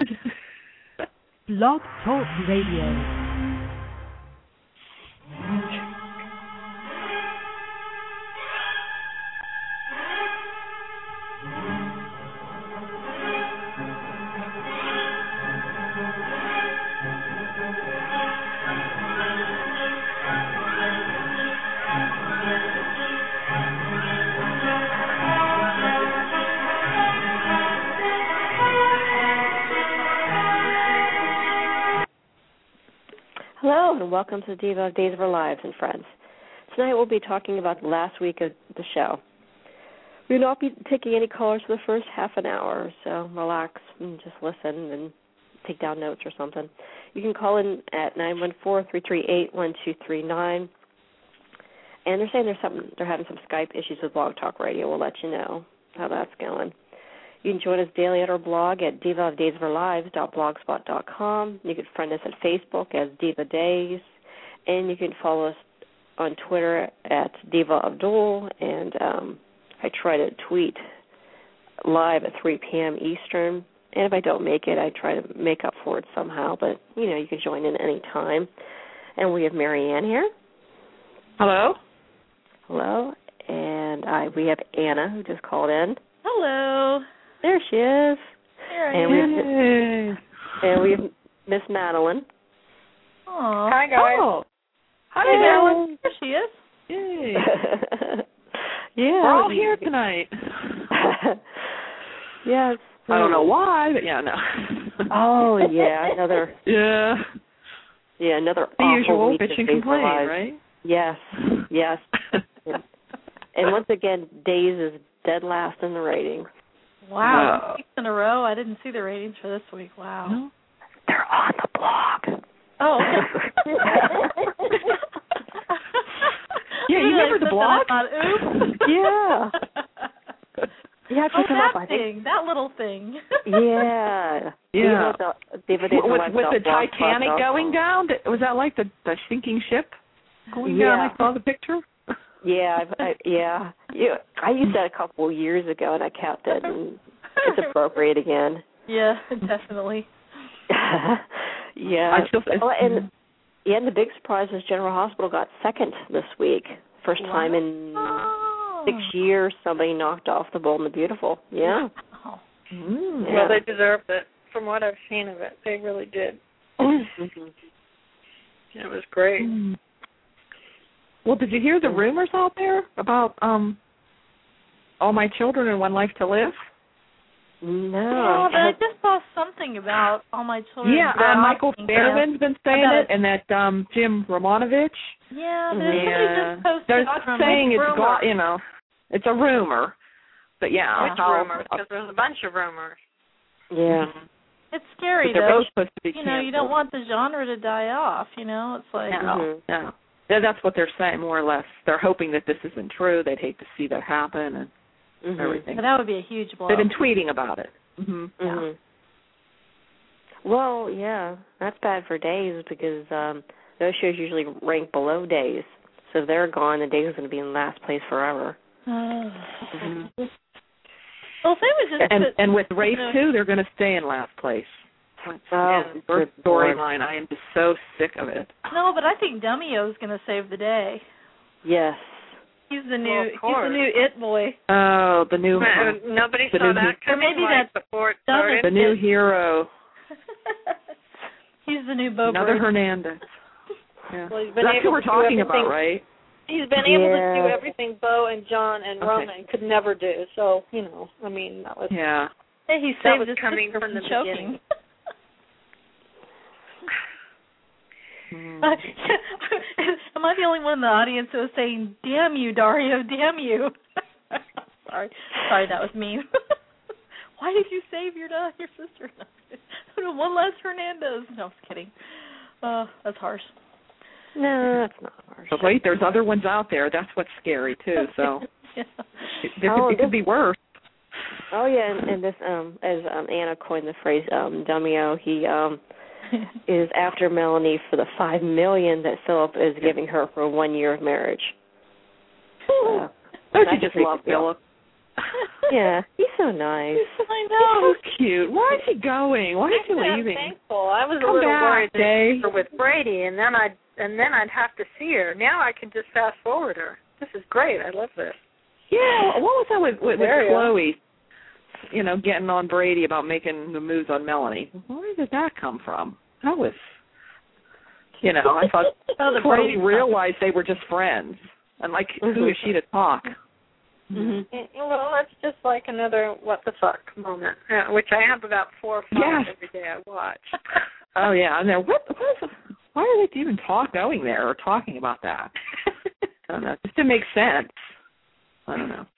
Blog Talk Radio. Hello, and welcome to Diva Days of Our Lives and Friends. Tonight we'll be talking about the last week of the show. We will not be taking any callers for the first half an hour, so relax and just listen and take down notes or something. You can call in at 914-338-1239. And they're saying they're having some Skype issues with Blog Talk Radio. We'll let you know how that's going. You can join us daily at our blog at divaofdaysofourlives.blogspot.com. You can friend us at Facebook as Diva Days, and you can follow us on Twitter at Diva Abdul. And I try to tweet live at 3 p.m. Eastern. And if I don't make it, I try to make up for it somehow. But you can join in any time. And we have Marianne here. Hello. Hello. And we have Anna who just called in. Hello. There she is. Here I am. And we have Miss Madeline. Aww. Hi, guys. Oh. Hi, Madeline. There she is. Yay. Yeah. We're all here tonight. Yes. I don't know why, but yeah, no. Oh, yeah. Another. Yeah. Yeah, another the awful usual week bitch of and Days of Our complain, Lives. right? Yes. Yes. And once again, Days is dead last in the ratings. Wow. 2 weeks in a row. I didn't see the ratings for this week. Wow. No. They're on the blog. Oh. Yeah, you remember the blog? I thought, oops. Yeah. You have to come that up, I think. That little thing. Yeah. Yeah. With the Titanic going down? Was that like the sinking ship going down? I saw the picture. Yeah, I used that a couple of years ago, and I kept it, and it's appropriate again. Yeah, definitely. Yeah. And the big surprise is General Hospital got second this week. First time in 6 years somebody knocked off the Bold and the Beautiful. Yeah. Oh. Mm. Well, they deserved it. From what I've seen of it, they really did. It was great. Mm. Well, did you hear the rumors out there about All My Children and One Life to Live? No. Yeah, but I just saw something about All My Children. Yeah, Michael Bannerman's been saying it, and that Jim Romanovich. Yeah, somebody just posted. They're not saying it's a rumor, but yeah. Which rumors? Because there's a bunch of rumors. Yeah. It's scary, they're though. both supposed to be canceled. You don't want the genre to die off, It's like... No. That's what they're saying, more or less. They're hoping that this isn't true. They'd hate to see that happen and everything. But that would be a huge blow. They've been tweeting about it. Mm-hmm. Yeah. Well, yeah, that's bad for Days because those shows usually rank below Days. So if they're gone, the Days is going to be in last place forever. Well, if they would just and with Race 2, they're going to stay in last place. First storyline. I am just so sick of it. No, but I think Dummyo is going to save the day. Yes. He's the new it boy. Oh, the new nobody saw that coming. Before it started. The new hero. He's the new Bo Another Bruce. Hernandez. Yeah. Well, that's who we're talking about, right? He's been able to do everything Bo and John and Roman could never do. So, that was... Yeah. Hey, he that saved was his coming sister from the choking. beginning. Am I the only one in the audience who was saying, "Damn you, Dario, damn you"? Sorry, that was mean. Why did you save your sister? One less Hernandez. No, I was kidding. That's harsh. No, that's not harsh. But wait, there's other ones out there. That's what's scary too. So yeah. it could be worse. Oh yeah, and this as Anna coined the phrase Dummyo, he is after Melanie for the $5 million that Philip is giving her for 1 year of marriage. Don't you just love Philip? Yeah, he's so nice. I know. He's so cute. Why is he going? Why is he leaving? I'm thankful. I was a Come little back, worried that Dave. she was with Brady, and then I'd have to see her. Now I can just fast forward her. This is great. I love this. Yeah, what was that with There you Chloe? You know, getting on Brady about making the moves on Melanie. Where did that come from? That was, you know, I thought Oh, the Chloe Brady stuff. realized they were just friends. And, like, who is she to talk? Mm-hmm. Well, that's just like another what the fuck moment, which I have about 4 or 5 every day I watch. Oh, yeah. And then why are they even going there or talking about that? I don't know. Just to make sense. I don't know.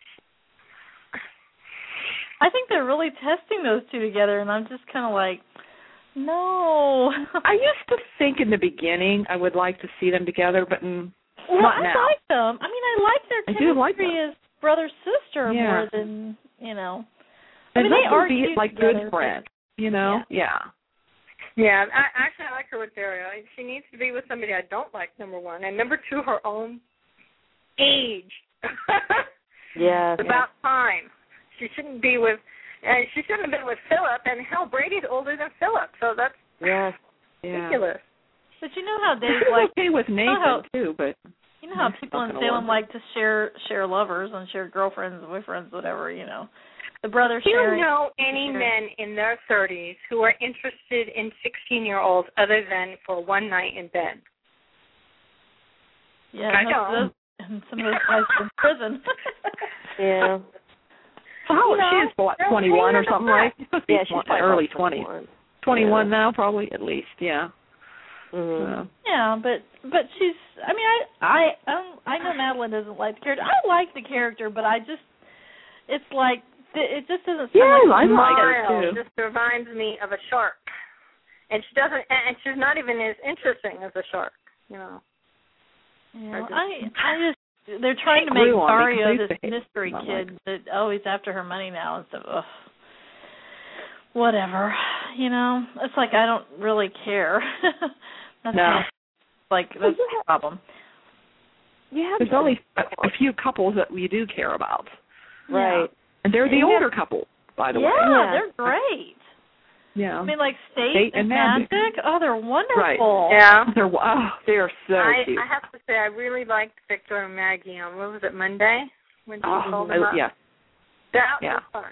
I think they're really testing those two together, and I'm just kind of like, no. I used to think in the beginning I would like to see them together, but not now. I like them. I mean, I like their chemistry do like them. as brother-sister Yeah. more than, you know. I mean, they are be cute like together, good friends, you know? Yeah. Yeah, I like her with Dario. She needs to be with somebody I don't like, number one. And number two, her own age. Yeah. It's about time. She shouldn't be with, she shouldn't have been with Philip. And hell, Brady's older than Philip, so that's ridiculous. But you know how Dave I'm like okay with Nathan, too, but... You know how people in Salem like to share lovers and share girlfriends, boyfriends, whatever, you know. The brother sharing. Do you know any men in their 30s who are interested in 16-year-olds other than for one night in bed? Yeah, I know. And some of those guys are in prison. Yeah. Oh, she is, what, 21 or something, right? Yeah, she's probably early about 20s. 21 now, probably, at least, yeah. Mm-hmm. Yeah, but she's. I mean, I know Madeline doesn't like the character. I like the character, but it's like it just doesn't. Yeah, like I like her too. It just reminds me of a shark, and she doesn't. And she's not even as interesting as a shark, you know. Yeah, I just. They're trying to make Dario this mystery kid that he's after her money now and stuff. Ugh. Whatever, you know. It's like I don't really care. That's that's the problem. There's only a few couples that we do care about. Right. And they're the older couple, by the way. Yeah, they're great. Yeah. I mean, like State and Magic. Oh, they're wonderful. Right. Yeah. They are so cute. I have to say, I really liked Victor and Maggie on, what was it, Monday? When she called them up? Yeah. That was fun.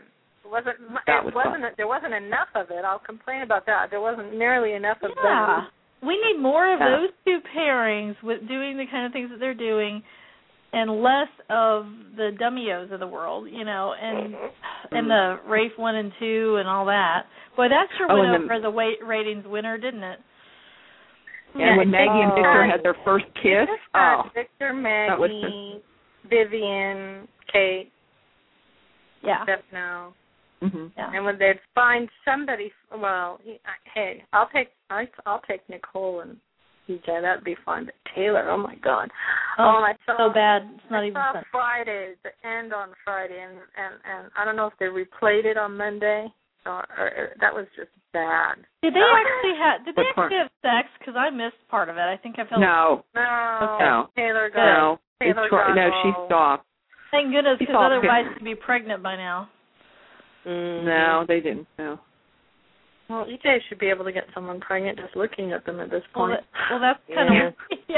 There wasn't enough of it. I'll complain about that. There wasn't nearly enough of those. We need more of those two pairings with doing the kind of things that they're doing, and less of the dummios of the world, you know, and the Rafe 1 and 2 and all that. Boy, that sure went over the ratings winner, didn't it? Yeah, and when Maggie and Victor had their first kiss. Victor, Maggie, Vivian, Kate. Yeah. Stefano. Mm-hmm. Yeah. And when they'd find somebody, hey, I'll take Nicole and PJ. That'd be fun. But Taylor, oh my God, so bad. It's not even fun. fun. Friday, the end on Friday, and I don't know if they replayed it on Monday, or that was just bad. Did they actually have sex? Because I missed part of it. I think I felt no. Taylor got she stopped. Thank goodness, because otherwise she'd be pregnant by now. No, they didn't. No. Well, EJ should be able to get someone pregnant just looking at them at this point. Well, that's kind of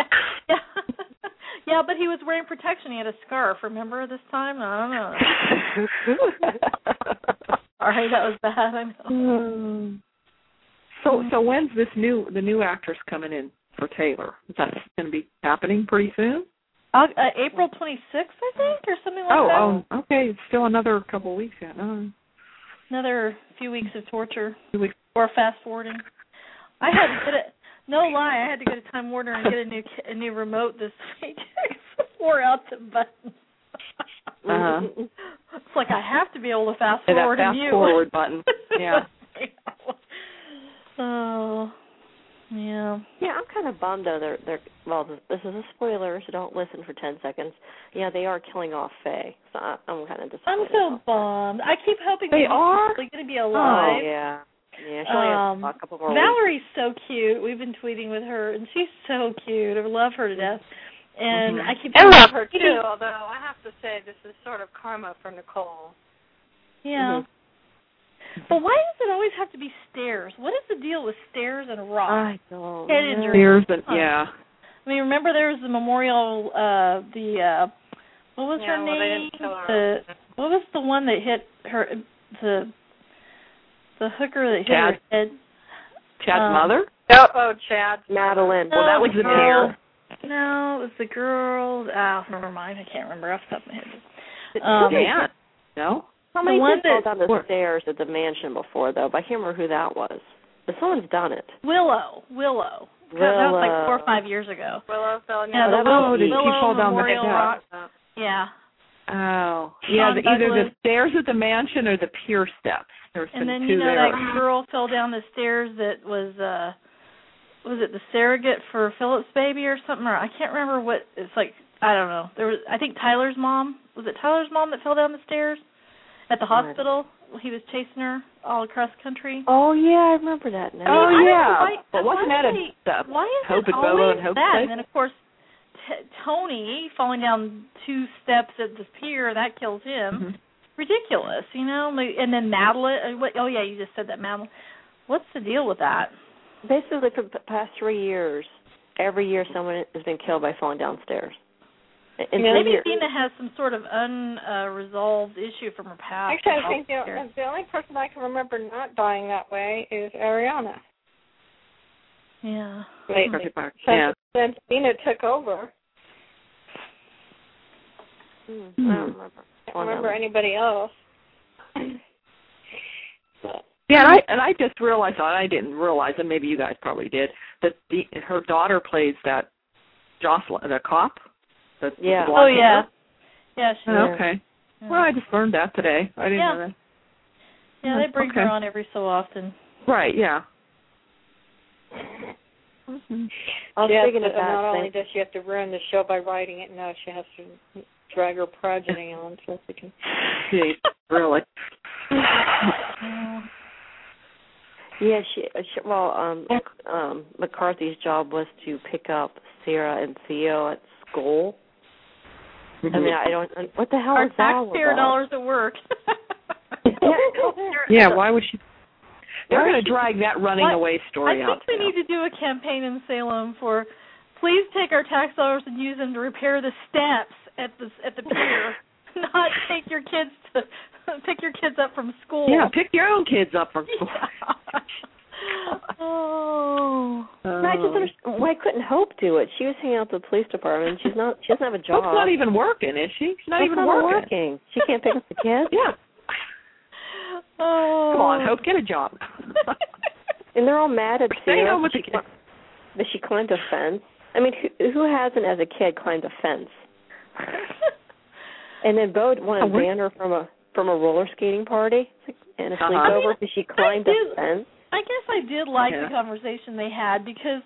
yeah. But he was wearing protection. He had a scarf. Remember this time? I don't know. All right, that was bad. I know. So when's the new actress coming in for Taylor? Is that going to be happening pretty soon? April 26th, I think, or something like that. Oh, okay. It's still another couple of weeks yet. Another few weeks of torture. 2 weeks. Or fast forwarding. I had to get it. No lie, I had to go to Time Warner and get a new remote this week. Wore out the buttons. It's like I have to be able to fast forward that fast forward button. Yeah. Oh. Yeah. Yeah, I'm kind of bummed though. They're well. This is a spoiler, so don't listen for 10 seconds. Yeah, they are killing off Faye, so I'm kind of disappointed. I'm so bummed. I keep hoping they are going to be alive. Oh yeah. Yeah, she only has a couple more Valerie's so cute. We've been tweeting with her, and she's so cute. I love her to death. And I keep I love her too, although I have to say this is sort of karma for Nicole. Yeah. But why does it always have to be stairs? What is the deal with stairs and rocks? I don't Head know. injury. Stairs and yeah. I mean, remember there was the memorial. What was her name? They didn't kill her. What was the one that hit her? The hooker that hit Chad. her head. Chad's mother? Chad. Madeline. Well, that was the deer. No, it was the girl. Never mind. I can't remember off the top of my head. Yeah. No? Somebody one fell that- down the stairs at the mansion before, though, but I can't remember who that was. But someone's done it. Willow. That was like 4 or 5 years ago. Willow fell Yeah, the did she Willow fall down the Memorial steps? Rock. Yeah. Oh. Yeah, Sean either Douglas. the stairs at the mansion or the pier steps. There's And been then two you know there. that girl fell down the stairs that was it the surrogate for Philip's baby or something? Or I can't remember what. It's like, I don't know. There was, I think Tyler's mom. Was it Tyler's mom that fell down the stairs at the hospital? He was chasing her all across the country. Oh, yeah, I remember that now. Oh, I don't know yeah. But wasn't that why is Hope it and Bobo always and Hope's that? place? And then, of course, Tony falling down 2 steps at the pier, that kills him. Mm-hmm. Ridiculous, you know? And then Madeline. Oh, yeah, you just said that, Madeline. What's the deal with that? Basically, for the past 3 years, every year someone has been killed by falling downstairs. Maybe Dina has some sort of unresolved issue from her past. Actually, I think the only person I can remember not dying that way is Ariana. Yeah. Since Dina took over. I don't remember. I don't remember anybody else. Yeah, and I just realized, I didn't realize, and maybe you guys probably did, that her daughter plays that Jocelyn, the cop. Yeah. Oh, yeah. Yeah, she Oh, okay. Yeah. Well, I just learned that today. I didn't know that. Yeah, they bring her on every so often. Right, yeah. Mm-hmm. I was thinking about not only does she have to ruin the show by writing it, now she has to drag her progeny on so she can... Really? Yeah, McCarthy's job was to pick up Sarah and Theo at school. I mean, I don't. What the hell Our is that all taxpayer about? dollars at work. Yeah, why would she? They're going to drag that running away story out. I think we need to do a campaign in Salem for, please take our tax dollars and use them to repair the steps at the pier, not take your kids to pick your kids up from school. Yeah, pick your own kids up from school. I just understand why couldn't Hope do it? She was hanging out at the police department. She doesn't have a job. Hope's not even working, is she? She's not even working. She can't pick up the kids. Yeah. Oh. Come on, Hope, get a job. And they're all mad at Stay home with the kids. That she climbed a fence. I mean, who hasn't, as a kid, climbed a fence? And then Bo wanted to ban her from a roller skating party and a sleepover because she climbed a fence. I guess I did like the conversation they had because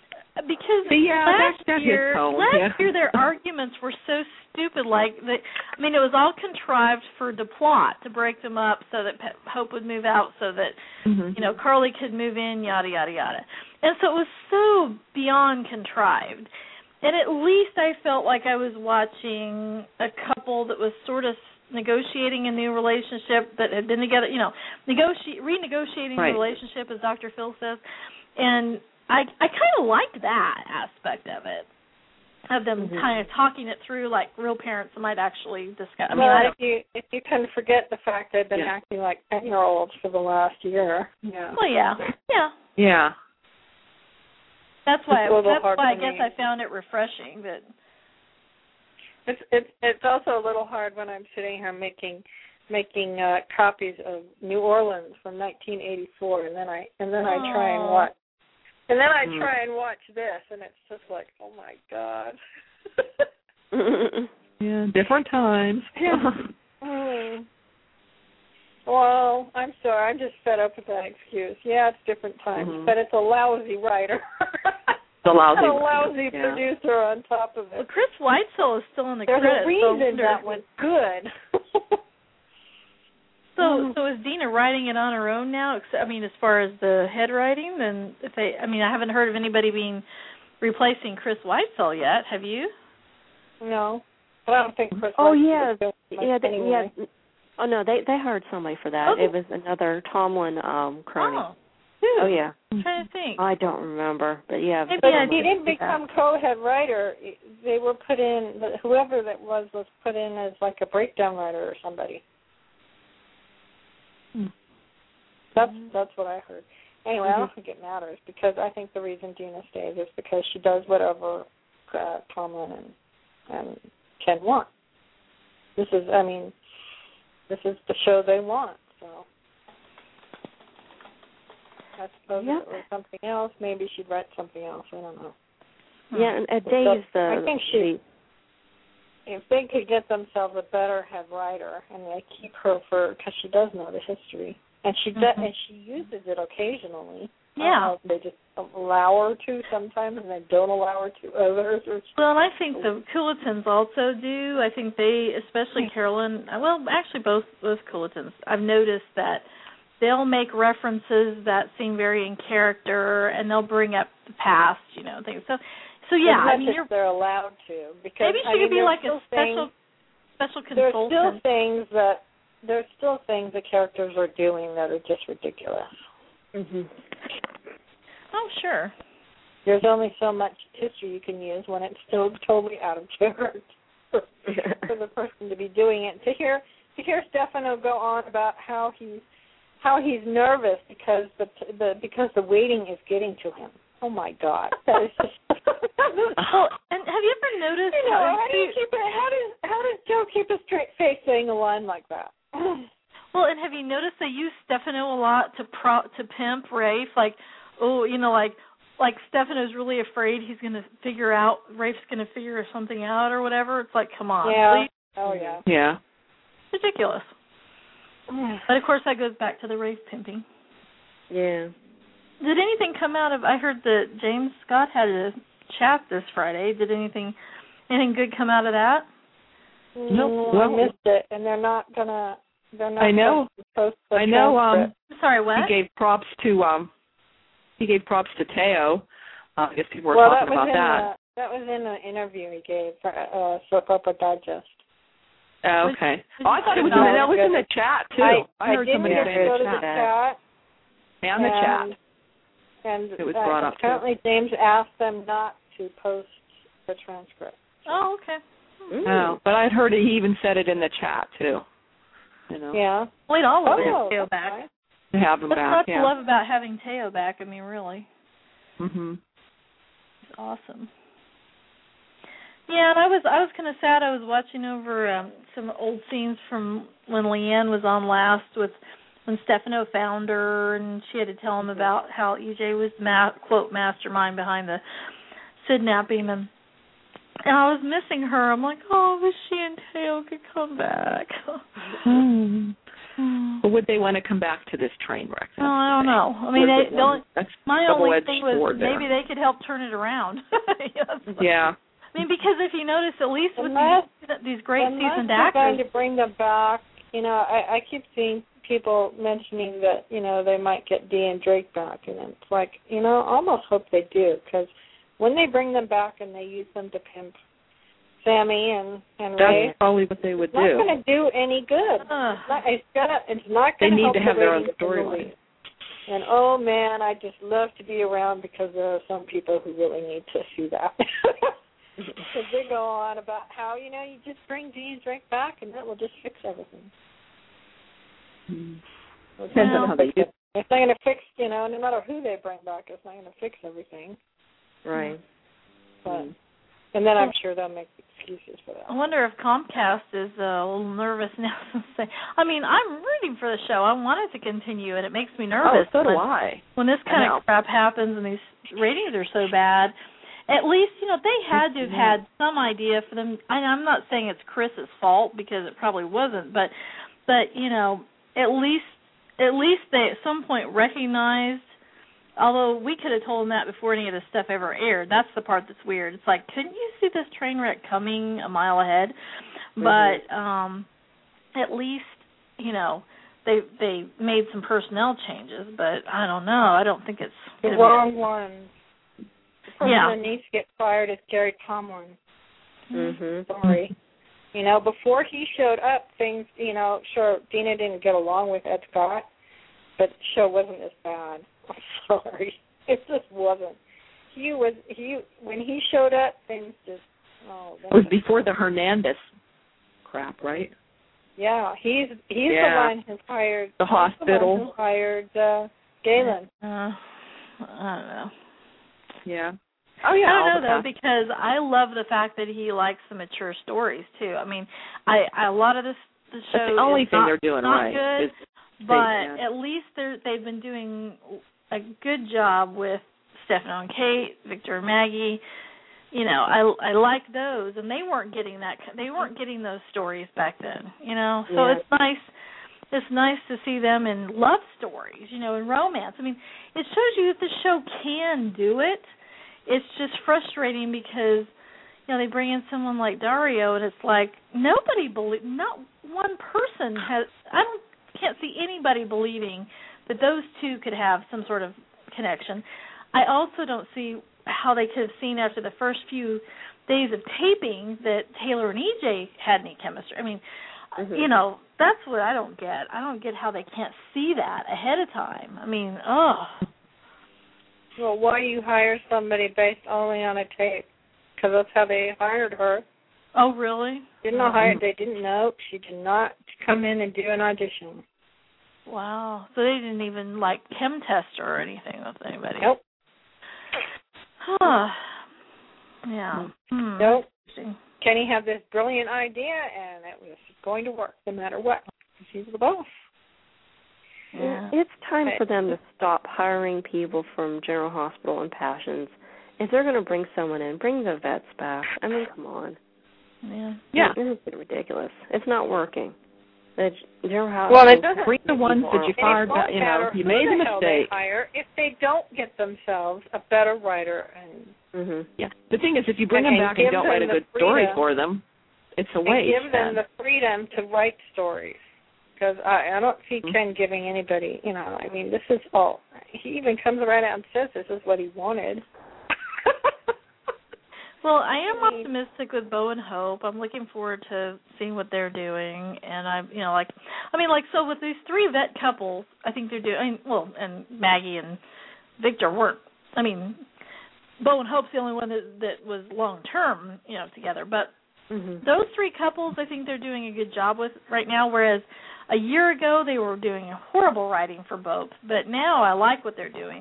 last year their arguments were so stupid. Like, it was all contrived for the plot to break them up so that Hope would move out, so that Carly could move in, yada yada yada. And so it was so beyond contrived. And at least I felt like I was watching a couple that was sort of negotiating a new relationship that had been together, renegotiating the relationship, as Dr. Phil says. And I kind of liked that aspect of it, of them kind of talking it through like real parents might actually discuss. If you can forget the fact they've been acting like 10-year-olds for the last year. Yeah. Well, yeah. Yeah. That's why I guess I found it refreshing that. It's also a little hard when I'm sitting here making copies of New Orleans from 1984, and then I try and watch. And then I try and watch this, and it's just like, oh my God. Yeah, different times. Well, I'm sorry, I'm just fed up with that excuse. Yeah, it's different times, but it's a lousy writer. A lousy producer on top of it. Well, Chris Weitzel is still in the credits. There's a reason that was good. So is Dina writing it on her own now? As far as the head writing, then I haven't heard of anybody replacing Chris Weitzel yet. Have you? No, but I don't think Chris. Oh Weitzel anyway. Oh no, they hired somebody for that. Oh. It was another Tomlin crony. Oh, yeah. I'm trying to think. I don't remember, but yeah. Maybe But I he did didn't become co-head writer. They were put in. Whoever that was put in as like a breakdown writer or somebody. That's what I heard. Anyway, I don't think it matters because I think the reason Dina stays is because she does whatever Tomlin and Ken want. This is the show they want. So I suppose if it was something else, maybe she'd write something else. I don't know. Yeah, and at Days I think if they could get themselves a better head writer and they keep her because she does know the history. And she does, and she uses it occasionally. Yeah. They just allow her to sometimes, and they don't allow her to others. Well, and I think the Culletons also do. I think they, especially Carolyn. Well, actually, both Culletons. I've noticed that they'll make references that seem very in character, and they'll bring up the past, things. So yeah, I mean, they're allowed to because maybe she could be like a special consultant. There's still things the characters are doing that are just ridiculous. Oh, sure. There's only so much history you can use when it's still totally out of character for the person to be doing it. To hear Stefano go on about how he's nervous because the waiting is getting to him. Oh my God, that is just. Well, and have you ever noticed how does Joe keep a straight face saying a line like that? Well, and have you noticed they use Stefano a lot to pimp Rafe? Like, like Stefano's really afraid he's going to figure out, Rafe's going to figure something out or whatever. It's like, come on. Yeah. Please. Oh, yeah. Yeah. Ridiculous. But, of course, that goes back to the Rafe pimping. Yeah. Did anything come out of, I heard that James Scott had a chat this Friday. Did anything good come out of that? No, I missed it, and they're not gonna I know. Post the I know. Sorry, what? He gave props to Teo. I guess people were talking about that. That was in an interview he gave for Soap Opera Digest. Oh, okay. I thought it was in the chat too. I heard somebody say in the chat. And the chat. And it was brought up apparently too. James asked them not to post the transcript. Oh, okay. No, but I'd heard he even said it in the chat too. Yeah. We'd all love to have Teo back. Right. To have him back. That's what I love about having Teo back. I mean, really. Mhm. It's awesome. Yeah, and I was kind of sad. I was watching over some old scenes from when Leanne was on last when Stefano found her, and she had to tell him about how EJ was quote mastermind behind the kidnapping, and I was missing her. I'm like, oh, wish she and Teo could come back. But would they want to come back to this train wreck? Oh, I don't know. I mean, my only thing was maybe they could help turn it around. Yeah. I mean, because if you notice, at least with these great seasoned actors, going to bring them back. I keep seeing people mentioning that they might get Dee and Drake back, and it's like I almost hope they do, because when they bring them back and they use them to pimp Sammy and Ray, that's probably what they would do. It's not going to do any good. It's not going to help. They need to have their own storyline. And oh man, I just love to be around because there are some people who really need to see that. Because they go on about how you just bring Dee and Drake back and that will just fix everything. Depends on how they do. It's not going to fix, no matter who they bring back, it's not going to fix everything. Right. But, and then I'm sure they'll make excuses for that. I wonder if Comcast is a little nervous now. I mean, I'm rooting for the show. I want it to continue, and it makes me nervous. Oh, so do I. When this kind of crap happens and these ratings are so bad, at least, they had to have had some idea for them. I'm not saying it's Chris's fault, because it probably wasn't, but at least they at some point recognized, although we could have told them that before any of this stuff ever aired. That's the part that's weird. It's like, couldn't you see this train wreck coming a mile ahead? But at least, they made some personnel changes, but I don't know. I don't think it's the wrong one. The person that needs to get fired is Gary Tomlin. Mm-hmm. Sorry. You know, before he showed up, things, you know, sure, Dina didn't get along with Ed Scott, but the show wasn't as bad. I'm sorry. It just wasn't. When he showed up, things just, it was before the Hernandez crap, right? Yeah, he's the one who hired the hospital. The one who hired Galen. I don't know. Yeah. Oh yeah. I don't know though, because I love the fact that he likes the mature stories too. I mean, a lot of the show. That's the only thing not, they're doing not right. Good, but at least they've been doing a good job with Stefano and Kate, Victor and Maggie. You know, I like those, and they weren't getting that. They weren't getting those stories back then. You know, so it's nice. It's nice to see them in love stories. You know, in romance. I mean, it shows you that the show can do it. It's just frustrating because, you know, they bring in someone like Dario, and it's like not one person has. Can't see anybody believing that those two could have some sort of connection. I also don't see how they could have seen after the first few days of taping that Taylor and EJ had any chemistry. I mean, you know, that's what I don't get. I don't get how they can't see that ahead of time. I mean, Well, why you hire somebody based only on a tape? Because that's how they hired her. Oh, really? They didn't know. She did not come in and do an audition. Wow. So they didn't even, like, chem test her or anything with anybody? Nope. Huh. Yeah. Nope. Kenny had this brilliant idea, and it was going to work no matter what. She's the boss. Yeah. It's time for them to stop hiring people from General Hospital and Passions. If they're going to bring someone in, bring the vets back. I mean, come on. Yeah. It's ridiculous. It's not working. The General Hospital. Well, it doesn't. Bring the ones that you fired. You know, you made a mistake. They hire if they don't get themselves a better writer and. Yeah. The thing is, if you bring them back and don't write a good story for them, it's a waste. Give them the freedom to write stories. Because I don't see Ken giving anybody, you know, I mean, this is all, he even comes right out and says this is what he wanted. Well, I am optimistic with Bo and Hope. I'm looking forward to seeing what they're doing. And so with these three vet couples, I think they're doing, and Maggie and Victor weren't, I mean, Bo and Hope's the only one that was long-term, you know, together. But those three couples, I think they're doing a good job with right now, whereas a year ago they were doing horrible writing for both. But now I like what they're doing.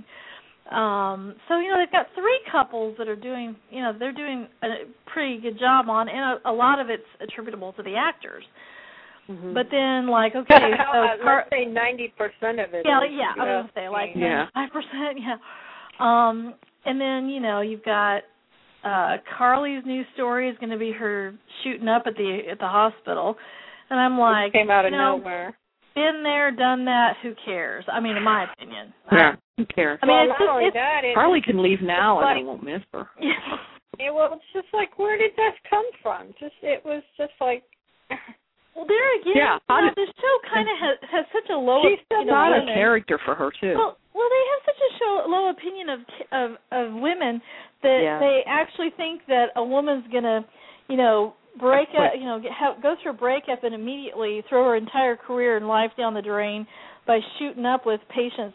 So, you know, they've got three couples that are doing, you know, they're doing a pretty good job on, and a lot of it's attributable to the actors. But then, like, okay, so let's say 90% of it. Yeah, I was going to say, like, 95%, and then, you know, you've got Carly's new story is going to be her shooting up at the hospital, and I'm like, came out of nowhere. Been there, done that. Who cares? I mean, in my opinion. Yeah, who cares? I mean, Carly can leave now, and they won't miss her. It's just like, where did this come from? It was just like. Well, there again, the show kind of has such a low. She's not a character for her too. Well, they have such a low opinion of women that they actually think that a woman's gonna, you know, break up, you know, go through a breakup and immediately throw her entire career and life down the drain by shooting up with patients.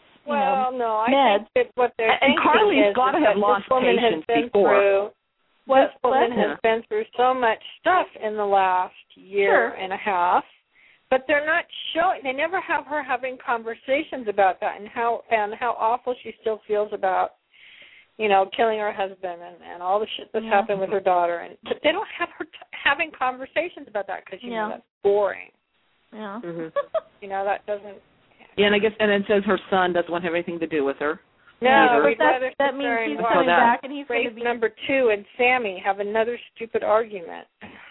I think that what they're thinking Carly's got to have lost patience before. This woman has been through so much stuff in the last year and a half, but they're not showing. They never have her having conversations about that and how awful she still feels about, you know, killing her husband and all the shit that's happened with her daughter. But they don't have her having conversations about that because, you know, that's boring. Yeah. You know, that doesn't. Yeah, and I guess, and it says her son doesn't want to have anything to do with her. No, but that means he's coming back and he's going to be... Number 2 and Sammy have another stupid argument.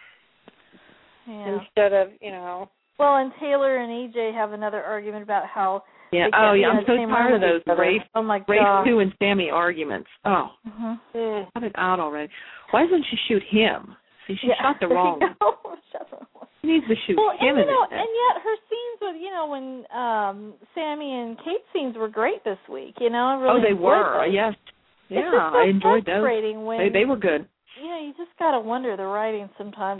Instead of, you know... Well, and Taylor and EJ have another argument about how... Yeah. I'm so tired of those Rafe 2 and Sammy arguments. Oh. Cut it out already. Why doesn't she shoot him? See, she shot the wrong one. She needs to shoot him. And yet her scenes with, you know, when Sammy and Kate's scenes were great this week, you know. Really they were, yes. Yeah, I enjoyed those. When, they were good. You know, you just got to wonder, the writing sometimes is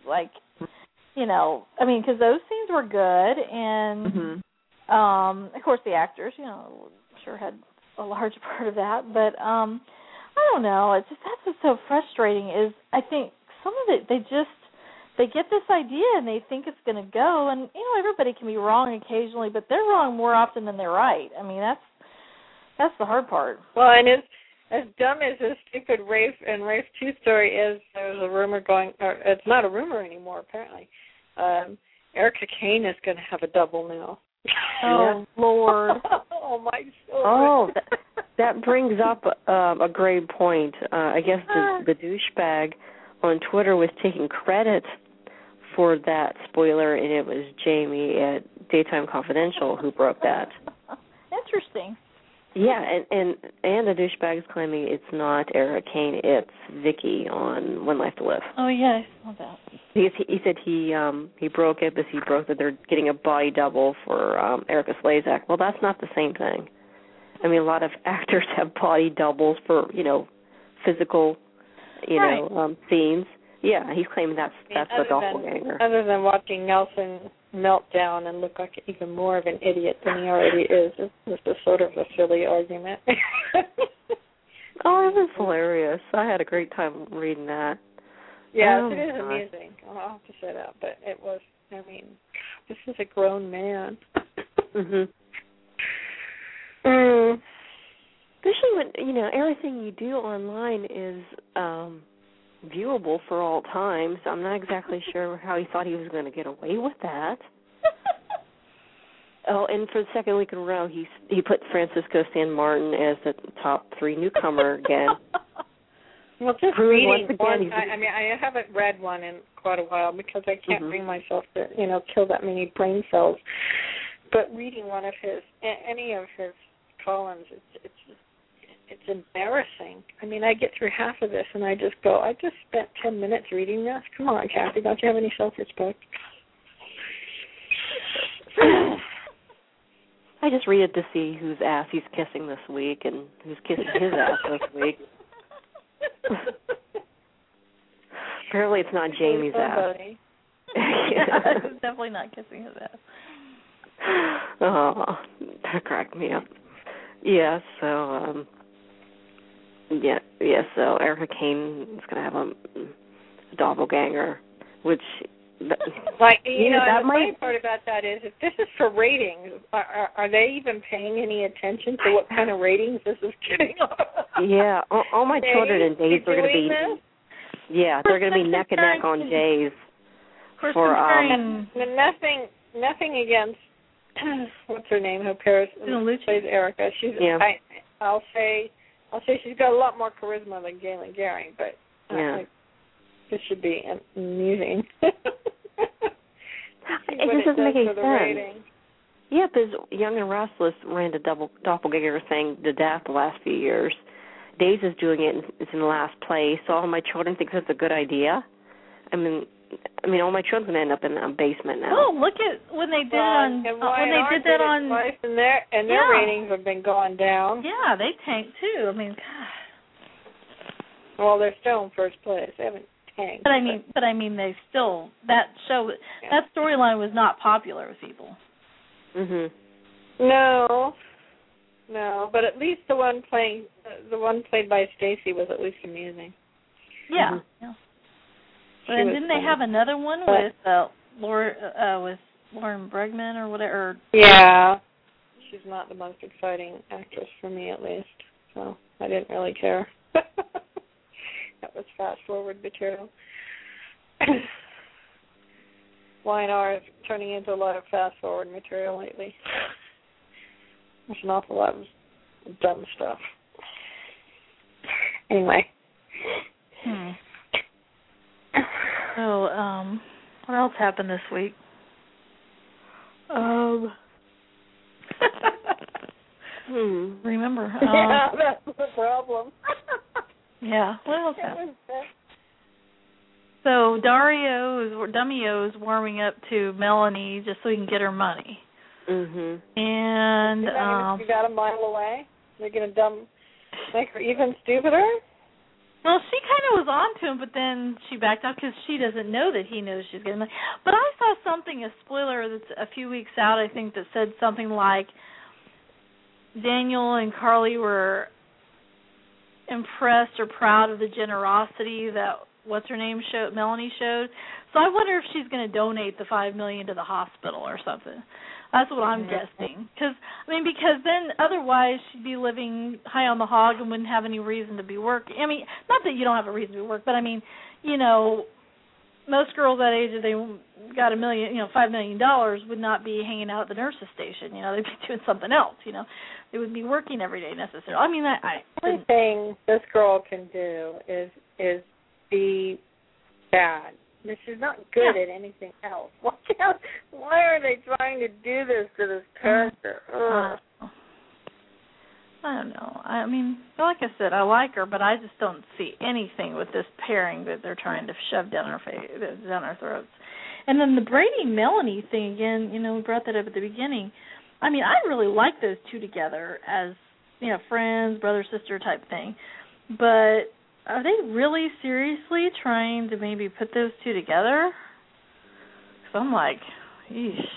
like, you know, I mean, because those scenes were good, and of course the actors, you know, sure had a large part of that, but I don't know. It's just that's what's so frustrating is I think some of it they get this idea and they think it's going to go, and you know everybody can be wrong occasionally, but they're wrong more often than they're right. I mean that's the hard part. Well, and as dumb as this stupid Rafe 2 story is, there's a rumor going, or it's not a rumor anymore apparently. Erica Kane is going to have a double now. Oh, Lord. Oh, my soul. Oh, that brings up a great point. I guess the douchebag on Twitter was taking credit for that spoiler, and it was Jamie at Daytime Confidential who broke that. Interesting. Yeah, and the douchebag is claiming it's not Erica Kane, it's Vicky on One Life to Live. Oh, yeah, I saw that. He said he broke it, but he broke that they're getting a body double for Erica Slezak. Well, that's not the same thing. I mean, a lot of actors have body doubles for, you know, physical, you know, scenes. Yeah, he's claiming that's the doppelganger. Other than watching Nelson melt down and look like even more of an idiot than he already is, this is sort of a silly argument. Oh, it was hilarious. I had a great time reading that. Yeah, it is amusing. I'll have to say that, but it was, I mean, this is a grown man. Especially when, you know, everything you do online is viewable for all time, so I'm not exactly sure how he thought he was going to get away with that. Oh, and for the second week in a row, he put Francisco San Martin as the top 3 newcomer again. Well, just reading one, I mean, I haven't read one in quite a while because I can't bring myself to, you know, kill that many brain cells. But reading one of his, any of his columns, it's embarrassing. I mean, I get through half of this and I just go, I just spent 10 minutes reading this. Come on, Kathy, don't you have any self-respect? I just read it to see whose ass he's kissing this week and who's kissing his ass this week. Apparently it's not Jamie's ass. It's definitely not kissing his ass. Oh, that cracked me up. Yeah, so so Erica Kane is going to have a doppelganger, which like you know, the funny part about that is if this is for ratings, are they even paying any attention to what kind of ratings this is getting? Yeah, all my children and Days are going to be. This? Yeah, they're going to be neck and neck on Jays. For nothing against what's her name? Who plays Erica? She's. Yeah. I'll say she's got a lot more charisma than Galen Gehring, but this should be amusing. It just doesn't make any sense. Rating. Yeah, because Young and Restless ran the doppelganger thing to death the last few years. Days is doing it, and it's in the last place. So all my children think that's a good idea. I mean, all my children end up in a basement now. Oh, look at when they did on twice, and their ratings have been going down. Yeah, they tanked too. I mean, God. Well, they're still in first place. They haven't tanked. But I mean, they still that storyline was not popular with people. No, but at least the one played by Stacy was at least amusing. Yeah. Yeah. And didn't they have another one with Lauren Bregman or whatever? Yeah. She's not the most exciting actress for me, at least. So I didn't really care. That was fast-forward material. Y&R is turning into a lot of fast-forward material lately. There's an awful lot of dumb stuff. Anyway. So, what else happened this week? Remember? Yeah, that's the problem. Yeah, what else happened? So Dummy-O is warming up to Melanie just so he can get her money. And you got a mile away. They're going to make her even stupider. Well, she kind of was on to him, but then she backed off because she doesn't know that he knows she's getting money. But I saw something, a spoiler that's a few weeks out, I think, that said something like Daniel and Carly were impressed or proud of the generosity that Melanie showed. So I wonder if she's going to donate the $5 million to the hospital or something. That's what I'm guessing. Because then otherwise she'd be living high on the hog and wouldn't have any reason to be working. I mean, not that you don't have a reason to work, but I mean, most girls that age, if they got $5 million, would not be hanging out at the nurse's station. They'd be doing something else. They would be working every day necessarily. I mean, the only thing this girl can do is be bad. She's not good at anything else. Why are they trying to do this to this character? I don't know. I mean, like I said, I like her, but I just don't see anything with this pairing that they're trying to shove down our throats. And then the Brady-Melanie thing, again, we brought that up at the beginning. I mean, I really like those two together as, friends, brother-sister type thing. But are they really seriously trying to maybe put those two together? Because I'm like, yeesh.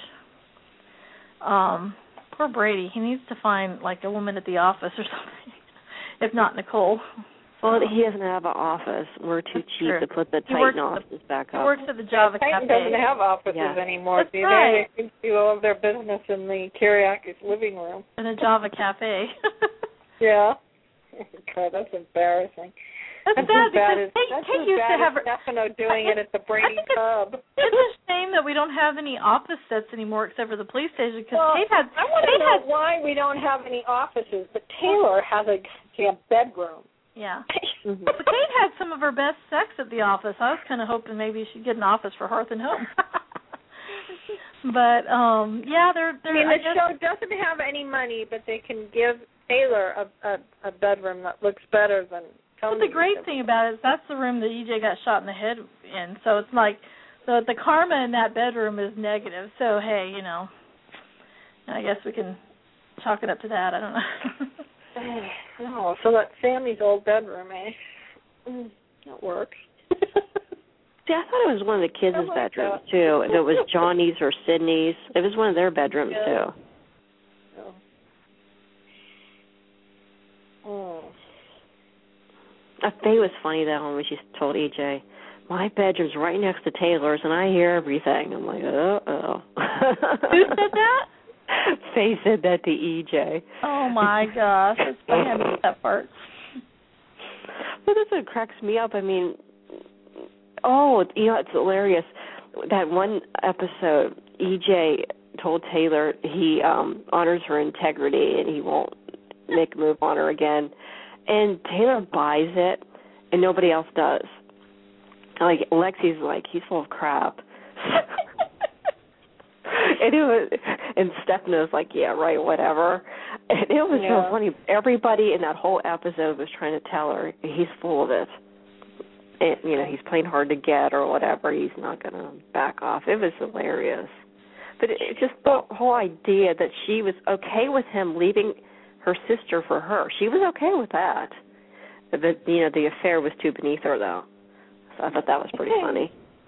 Poor Brady. He needs to find, a woman at the office or something, if not Nicole. Well, he doesn't have an office. We're too cheap to put the Titan office back up. He works at the Java Titan Cafe. doesn't have offices anymore. That's right. They do all of their business in the Kiriakis living room. In the Java Cafe. Yeah. God, that's embarrassing. That's bad because Kate used to have Stefano doing it at the Brady Pub. It's a shame that we don't have any office sets anymore except for the police station because Kate had. I want to know why we don't have any offices, but Taylor has a bedroom. Yeah. But Kate had some of her best sex at the office. I was kind of hoping maybe she'd get an office for Hearth and Home. But they're. The show doesn't have any money, but they can give Taylor a bedroom that looks better than. But the great thing about it is that's the room that EJ got shot in the head in. So it's like the karma in that bedroom is negative. So, hey, I guess we can chalk it up to that. I don't know. No, so that's Sammy's old bedroom, That works. See, I thought it was one of the kids' bedrooms, too. If it was Johnny's or Sydney's, it was one of their bedrooms, too. Faye was funny, though, when she told EJ, my bedroom's right next to Taylor's, and I hear everything. I'm like, uh-oh. Who said that? Faye said that to EJ. Oh, my gosh. That's funny. I missed that part. But that's what cracks me up. I mean, it's hilarious. That one episode, EJ told Taylor he honors her integrity and he won't make a move on her again. And Taylor buys it, and nobody else does. Lexi's like, he's full of crap. And Stefano's like, yeah, right, whatever. And it was so funny. Everybody in that whole episode was trying to tell her he's full of it. And, he's playing hard to get or whatever. He's not going to back off. It was hilarious. But it's just the whole idea that she was okay with him leaving her sister for her. She was okay with that. But, the affair was too beneath her, though. So I thought that was pretty funny.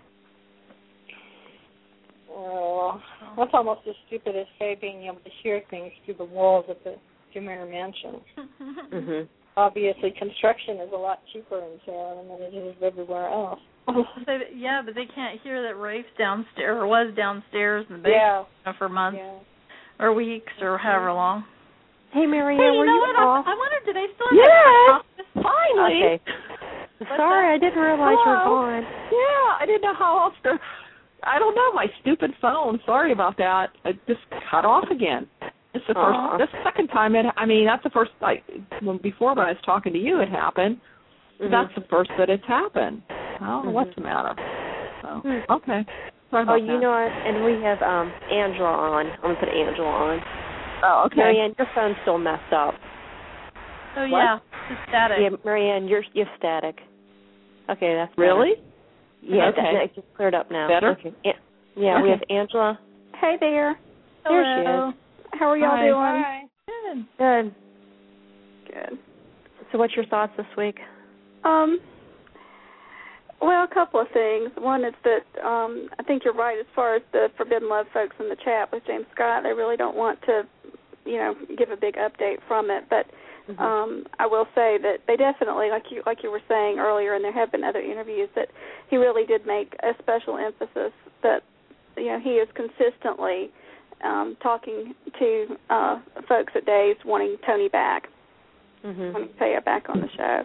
Well, that's almost as stupid as Faye being able to hear things through the walls of the Jumare mansion. Mm-hmm. Obviously, construction is a lot cheaper in Salem than it is everywhere else. Yeah, but they can't hear that Rafe's downstairs or was downstairs in the basement for months or weeks or however long. Hey, Marianne, were you off? I wonder, do they still have an office? Finally. Okay. Sorry, I didn't realize you were gone. Yeah, I didn't know how else to. I don't know, my stupid phone. Sorry about that. It just cut off again. It's the first. This second time that's the first. Before when I was talking to you, it happened. Mm-hmm. That's the first that it's happened. I don't know what's the matter. So, okay. Sorry about that. You know what? And we have Angela on. I'm gonna put Angela on. Oh, okay. Marianne, your phone's still messed up. Oh, yeah. It's static. Yeah, Marianne, you're static. Okay, that's better. Really? Yeah, okay. That just cleared up now. Better? Okay. Yeah, we have Angela. Hey there. Hello. There she is. How are y'all doing? Hi. Good. Good. So what's your thoughts this week? Well, a couple of things. One is that I think you're right as far as the Forbidden Love folks in the chat with James Scott. They really don't want to, give a big update from it. But I will say that they definitely, like you were saying earlier, and there have been other interviews, that he really did make a special emphasis that, he is consistently talking to folks at Days wanting Tony back, wanting Taya back on the show.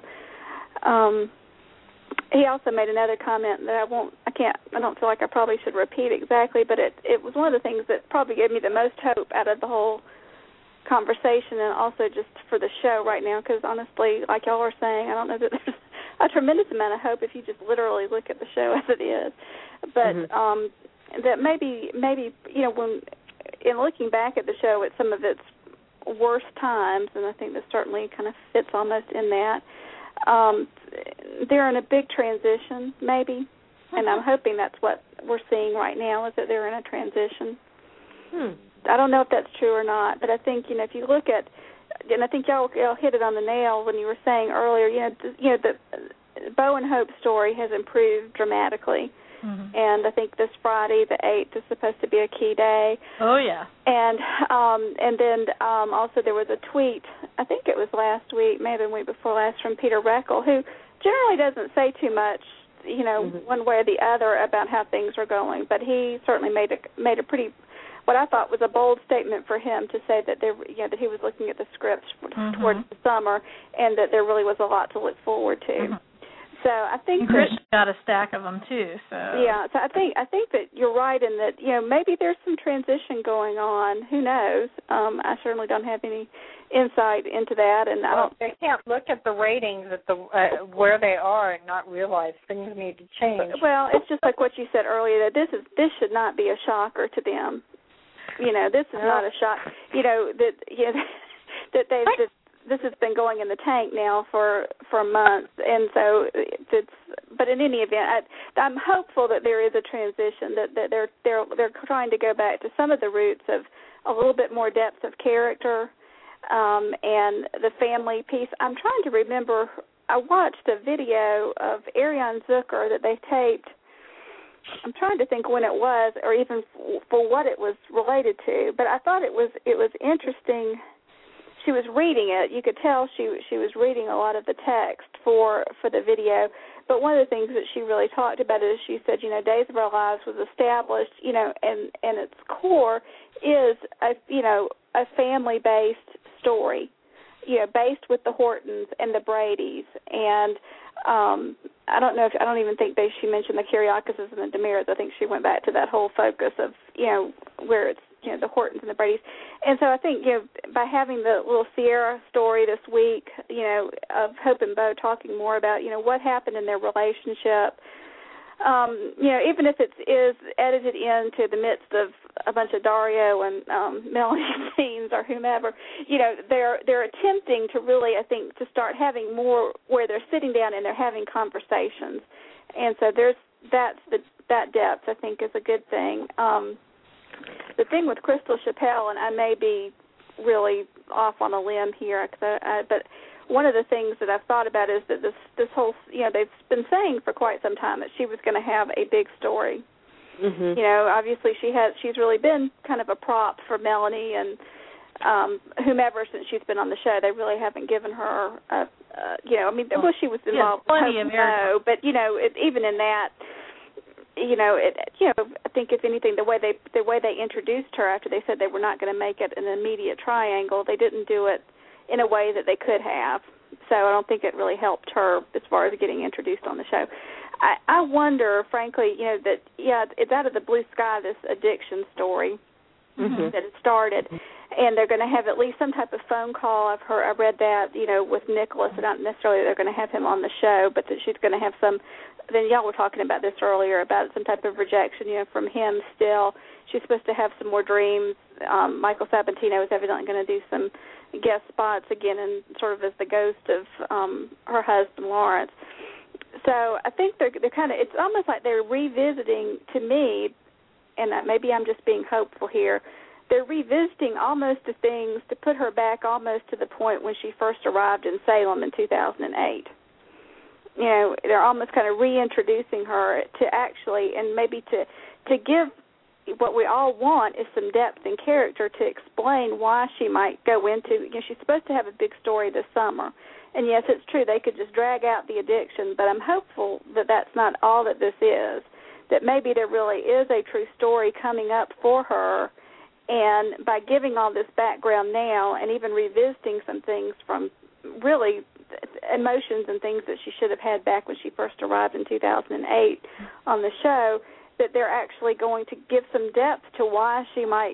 He also made another comment that I don't feel like I probably should repeat exactly, but it was one of the things that probably gave me the most hope out of the whole conversation, and also just for the show right now, because honestly, like y'all are saying, I don't know that there's a tremendous amount of hope if you just literally look at the show as it is. But that maybe when in looking back at the show at some of its worst times, and I think this certainly kind of fits almost in that, they're in a big transition, maybe, and I'm hoping that's what we're seeing right now, is that they're in a transition. I don't know if that's true or not, but I think, if you look at, and I think y'all hit it on the nail when you were saying earlier, the Bo and Hope story has improved dramatically. And I think this Friday, the 8th, is supposed to be a key day. Oh, yeah. And then also there was a tweet, I think it was last week, maybe the week before last, from Peter Reckel, who generally doesn't say too much, one way or the other about how things are going. But he certainly made a pretty, what I thought was a bold statement for him to say that that he was looking at the scripts towards the summer, and that there really was a lot to look forward to. So I think Christian got a stack of them too. So yeah, so I think that you're right in that maybe there's some transition going on. Who knows? I certainly don't have any insight into that, and they can't look at the ratings at the where they are and not realize things need to change. Well, it's just like what you said earlier, that this should not be a shocker to them. This is not a shock. That this has been going in the tank now for months, and so but in any event, I'm hopeful that there is a transition, that they're trying to go back to some of the roots of a little bit more depth of character, and the family piece. I'm trying to remember. I watched a video of Ariane Zucker that they taped. I'm trying to think when it was, or even for what it was related to. But I thought it was interesting. She was reading it. You could tell she was reading a lot of the text for the video. But one of the things that she really talked about is she said, Days of Our Lives was established, and its core is a family-based story, based with the Hortons and the Bradys. And I don't even think she mentioned the Kiriakis and the DeMeers. I think she went back to that whole focus of, where it's, the Hortons and the Bradys. And so I think, by having the little Sierra story this week, of Hope and Bo talking more about, what happened in their relationship, even if it is edited into the midst of a bunch of Dario and Melanie scenes or whomever, they're attempting to really, I think, to start having more where they're sitting down and they're having conversations. And so that depth, I think, is a good thing. The thing with Crystal Chappelle, and I may be really off on a limb here, but one of the things that I've thought about is that this whole, they've been saying for quite some time that she was going to have a big story. Obviously she's really been kind of a prop for Melanie and whomever since she's been on the show. They really haven't given her, she was involved. Plenty of but even in that. I think if anything, the way they introduced her after they said they were not going to make it an immediate triangle, they didn't do it in a way that they could have. So I don't think it really helped her as far as getting introduced on the show. I wonder, frankly, that it's out of the blue sky, this addiction story that it started, and they're going to have at least some type of phone call. I read that, with Nicholas. Not necessarily they're going to have him on the show, but that she's going to have some. Then y'all were talking about this earlier about some type of rejection, from him still. She's supposed to have some more dreams. Michael Sabatino is evidently going to do some guest spots again, and sort of as the ghost of her husband Lawrence. So I think they're kind of. It's almost like they're revisiting, to me, and maybe I'm just being hopeful here. They're revisiting almost the things to put her back almost to the point when she first arrived in Salem in 2008. they're almost kind of reintroducing her to actually, and maybe to give what we all want is some depth and character to explain why she might go into, she's supposed to have a big story this summer. And yes, it's true, they could just drag out the addiction, but I'm hopeful that that's not all that this is, that maybe there really is a true story coming up for her, and by giving all this background now and even revisiting some things from really emotions and things that she should have had back when she first arrived in 2008 on the show, that they're actually going to give some depth to why she might,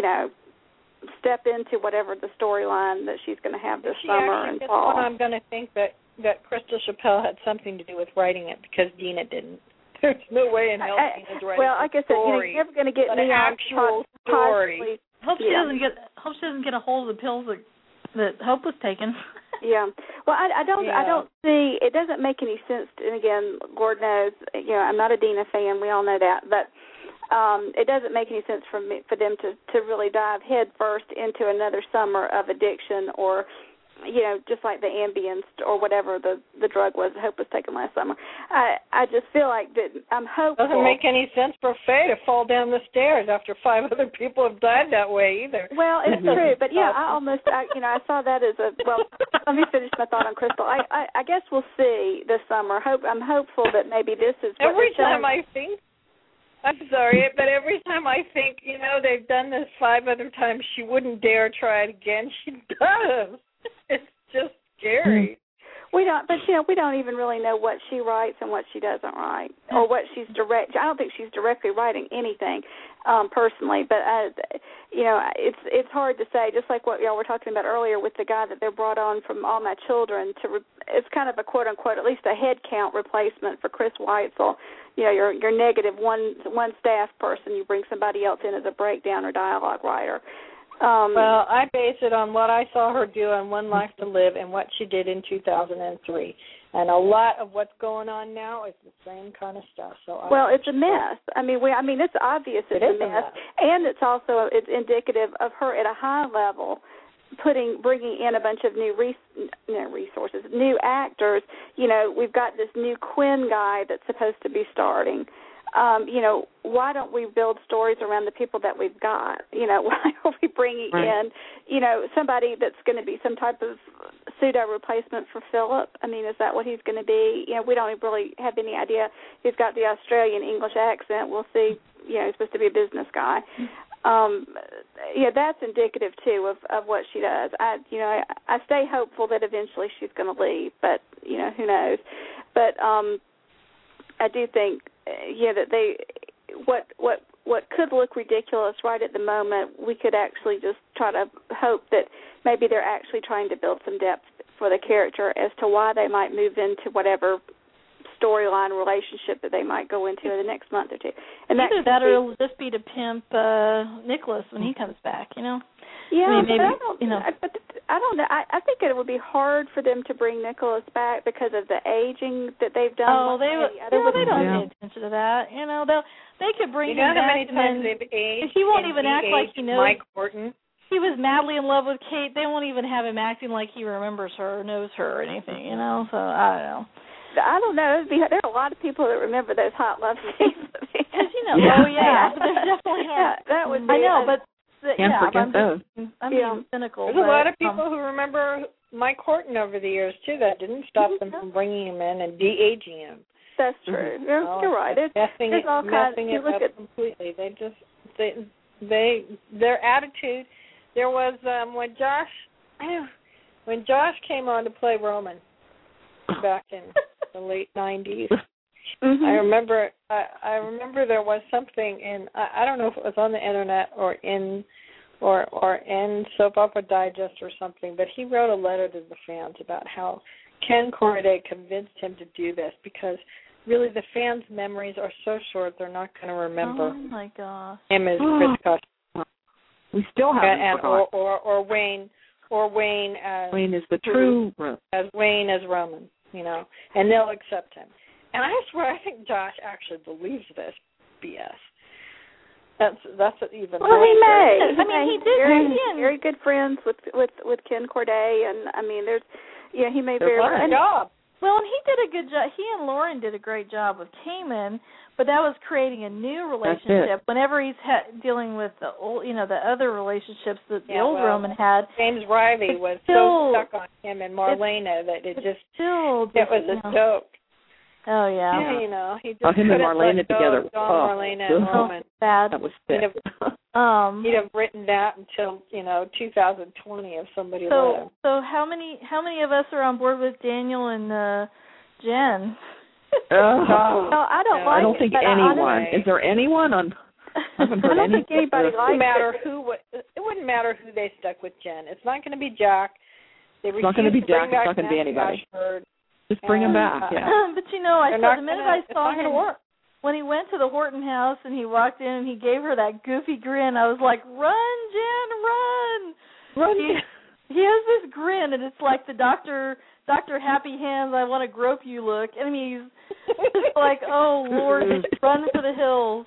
step into whatever the storyline that she's going to have this summer and fall. I'm going to think that Crystal Chappelle had something to do with writing it because Dina didn't. There's no way in hell Dina's writing like I said, you're never going to get an actual story. Hope she doesn't get a hold of the pills that Hope was taking. Yeah. Well, I don't see. It doesn't make any sense. And again, Lord knows, I'm not a Dina fan. We all know that, but it doesn't make any sense for them to really dive head first into another summer of addiction, or just like the Ambien or whatever the drug was that Hope was taking last summer. I just feel like that I'm hopeful. Doesn't make any sense for Faye to fall down the stairs after 5 other people have died that way either. Well, it's true, but yeah, I saw that as let me finish my thought on Crystal. I guess we'll see this summer. I'm hopeful that maybe this is what every time I think. I'm sorry, but every time I think, they've done this 5 other times, she wouldn't dare try it again. She does. It's just scary. We don't even really know what she writes and what she doesn't write, or what she's direct. I don't think she's directly writing anything personally, but it's hard to say. Just like what y'all were talking about earlier with the guy that they brought on from All My Children, it's kind of a quote unquote, at least a head count replacement for Chris Weitzel. Your negative one staff person, you bring somebody else in as a breakdown or dialogue writer. Well, I base it on what I saw her do on One Life to Live and what she did in 2003. And a lot of what's going on now is the same kind of stuff. It's a mess. It's obvious it's a mess. And it's indicative of her at a high level bringing in a bunch of new resources, new actors. We've got this new Quinn guy that's supposed to be starting. Why don't we build stories around the people that we've got? Why are we bringing in, somebody that's going to be some type of pseudo replacement for Philip? Is that what he's going to be? We don't really have any idea. He's got the Australian English accent. We'll see. He's supposed to be a business guy. That's indicative too of what she does. I stay hopeful that eventually she's going to leave, but who knows? But I do think that what could look ridiculous right at the moment, we could actually just try to hope that maybe they're actually trying to build some depth for the character as to why they might move into whatever storyline relationship that they might go into in the next month or two. And either that or it'll just be to pimp Nicholas when he comes back, Yeah, maybe, I don't know. I think it would be hard for them to bring Nicholas back because of the aging that they've done. Oh, they don't pay attention to that. They could bring him back. How many times they've aged? He won't even act like he knows. Mike Horton. He was madly in love with Kate. They won't even have him acting like he remembers her or knows her or anything. So I don't know. There are a lot of people that remember those hot love scenes. There's definitely are. That would be. I know, but can't forget those. I'm being cynical. There's a lot of people who remember Mike Horton over the years too. That didn't stop them from bringing him in and de-aging him. That's true. You're right. Messing it up completely. Their attitude. There was when Josh came on to play Roman back in the late 90s. Mm-hmm. I remember there was something in I don't know if it was on the internet or in Soap Opera Digest or something, but he wrote a letter to the fans about how Ken Corday convinced him to do this because really the fans' memories are so short they're not going to remember. Oh my gosh. Him as Chris Cushing. We still haven't forgotten. Or Wayne as Wayne is the true as Wayne as Roman, and they'll accept him. And I swear, I think Josh actually believes this BS. That's even. Well, he may. He did. Very good friends with Ken Corday, and there's, he may very well. Well, and he did a good job. He and Lauren did a great job with Cayman, but that was creating a new relationship. Whenever he's dealing with the old, the other relationships that the old Roman had. James Rivey was so stuck on him and Marlena that it was a joke. Oh yeah. He just him and Marlena together. Marlena and Roman. Bad. That was sick. He'd have written that until 2020 if somebody let him. So how many of us are on board with Daniel and Jen? No, I don't think anyone. Is there anyone on? I don't think anybody likes it. It wouldn't matter who they stuck with Jen. It's not going to be Jack. It's not going to be Jack. It's not going to be anybody. Ashford. Just bring him back. Yeah. But I saw the minute I saw him work. when he went to the Horton house and he walked in and he gave her that goofy grin. I was like, "Run, Jen, run!" He has this grin, and it's like the Dr. Happy Hands, I want to grope you look. I mean, he's just like, "Oh Lord, just run for the hills."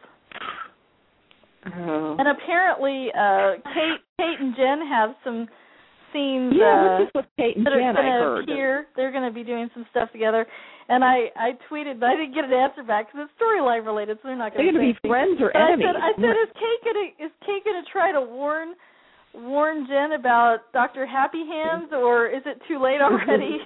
Oh. And apparently, Kate and Jen have some scenes what's this with Kate and that Jen, are going to appear. They're going to be doing some stuff together. And I tweeted, but I didn't get an answer back because it's storyline related, so they're not going to be friends or enemies. I said, is Kate going to try to warn Jen about Dr. Happy Hands, or is it too late already?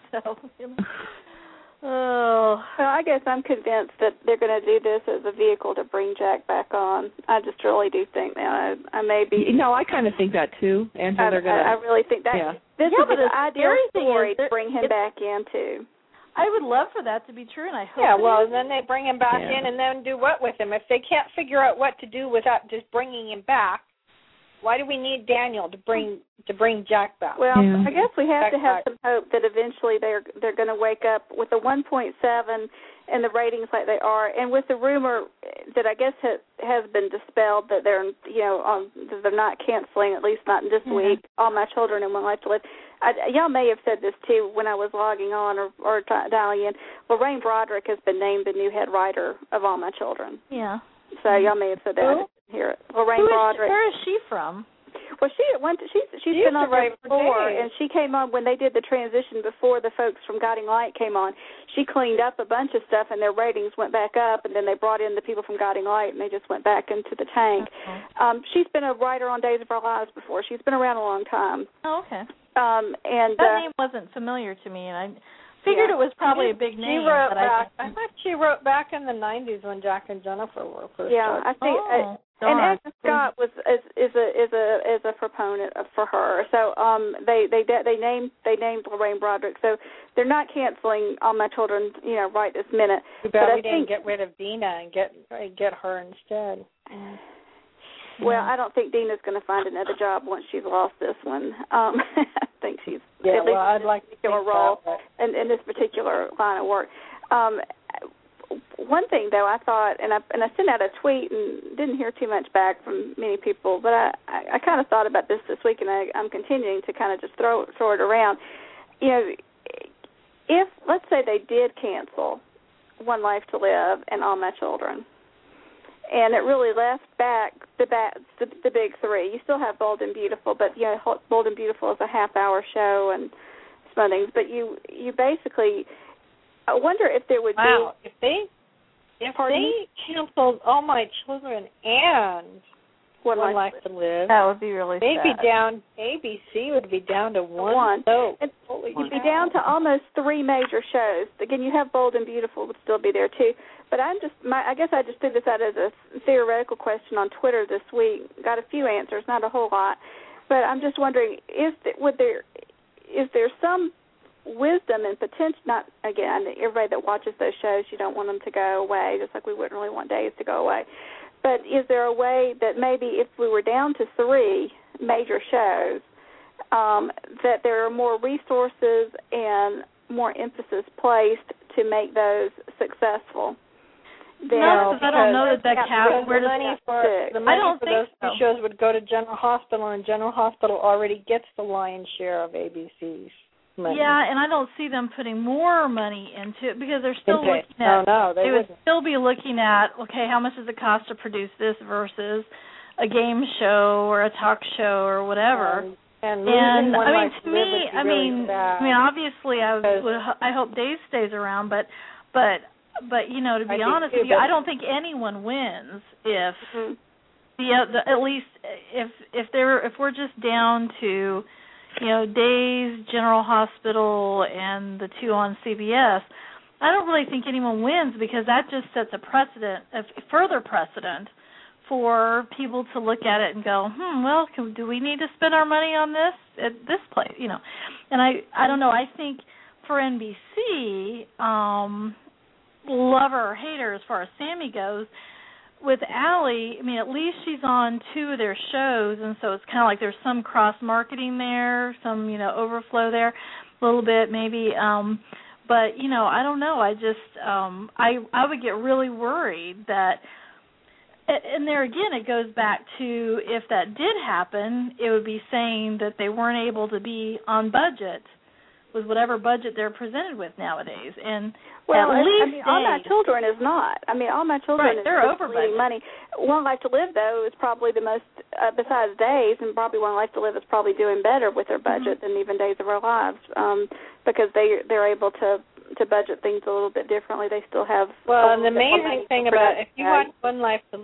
Well, I guess I'm convinced that they're going to do this as a vehicle to bring Jack back on. I just really do think that. I may be. No, I kind of think that too. And they're going to. I really think that. Yeah. This is the ideal story to bring him back into. I would love for that to be true, and I hope. Yeah, well, then they bring him back in, and then do what with him? If they can't figure out what to do without just bringing him back, why do we need Daniel to bring Jack back? Well, I guess we have to have some hope that eventually they're going to wake up with the 1.7 and the ratings like they are, and with the rumor that I guess has been dispelled that they're they're not canceling, at least not in this week. All My Children and One Life to Live. Y'all may have said this too when I was logging on or dialing in. Lorraine Broderick has been named the new head writer of All My Children. Yeah. So y'all may have said that. I didn't hear it. Lorraine Broderick. Where is she from? Well, she's been on there before, and she came on when they did the transition before the folks from Guiding Light came on. She cleaned up a bunch of stuff, and their ratings went back up, and then they brought in the people from Guiding Light, and they just went back into the tank. Okay. She's been a writer on Days of Our Lives before. She's been around a long time. Oh, okay. And that name wasn't familiar to me, and I figured it was probably a big name. She wrote back. I thought she wrote back in the 90s when Jack and Jennifer were first. Yeah, I think. And Edna Scott is a proponent for her. So they named Lorraine Broderick. So they're not canceling All My Children, right this minute. But we didn't get rid of Dina and get her instead. Well, I don't think Dina's going to find another job once she's lost this one. I think she's at least I'd like to take a role in this particular line of work. One thing, though, I thought, and I sent out a tweet and didn't hear too much back from many people, but I kind of thought about this week, and I'm continuing to kind of just throw it around. If, let's say, they did cancel One Life to Live and All My Children, and it really left back the big three. You still have Bold and Beautiful, but Bold and Beautiful is a half-hour show and some things. But you basically, I wonder if there would be. If they canceled All My Children and One Life to Live, that would be really sad. ABC would be down to one. So you'd be down to almost three major shows. Again, you have Bold and Beautiful would still be there too. But I guess I just threw this out as a theoretical question on Twitter this week. Got a few answers, not a whole lot. But I'm just wondering, is there some wisdom and potential? Not again, everybody that watches those shows, you don't want them to go away, just like we wouldn't really want Days to go away. But is there a way that maybe if we were down to three major shows, that there are more resources and more emphasis placed to make those successful? No, because I don't know that happens. The money for those two shows would go to General Hospital, and General Hospital already gets the lion's share of ABC's money. Yeah, and I don't see them putting more money into it because they're still looking at. They would still be looking at, okay, how much does it cost to produce this versus a game show or a talk show or whatever. And I mean, to me, I mean, obviously, I hope Dave stays around, but you know, to be honest with you, I don't think anyone wins if at least if we're just down to, you know, Days, General Hospital, and the two on CBS. I don't really think anyone wins because that just sets a further precedent for people to look at it and go, well, do we need to spend our money on this at this place? You know, and I don't know. I think for NBC, lover or hater as far as Sammy goes, with Allie, I mean, at least she's on two of their shows, and so it's kind of like there's some cross-marketing there, some, you know, overflow there, a little bit maybe. But, you know, I don't know. I just, I would get really worried that, and there again, it goes back to if that did happen, it would be saying that they weren't able to be on budget with whatever budget they're presented with nowadays. And well, at least I mean, All My Children is not. I mean, All My Children they're over budget. Money. One Life to Live, though, is probably the most, besides Days, and probably One Life to Live is probably doing better with their budget than even Days of Our Lives, because they're able to budget things a little bit differently. They still have. Well, and the amazing thing about if you watch One Life to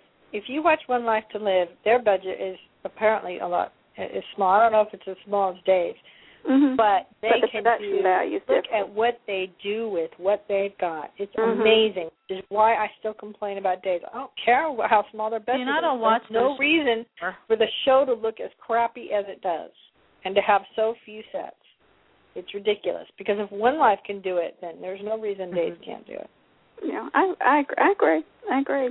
Live, their budget is apparently is small. I don't know if it's as small as Days. But they can look at what they do with what they've got. It's amazing, which is why I still complain about Days. I don't care how small their budget is. I don't watch There's no reason for the show to look as crappy as it does and to have so few sets. It's ridiculous, because if One Life can do it, then there's no reason Days can't do it. Yeah, I agree.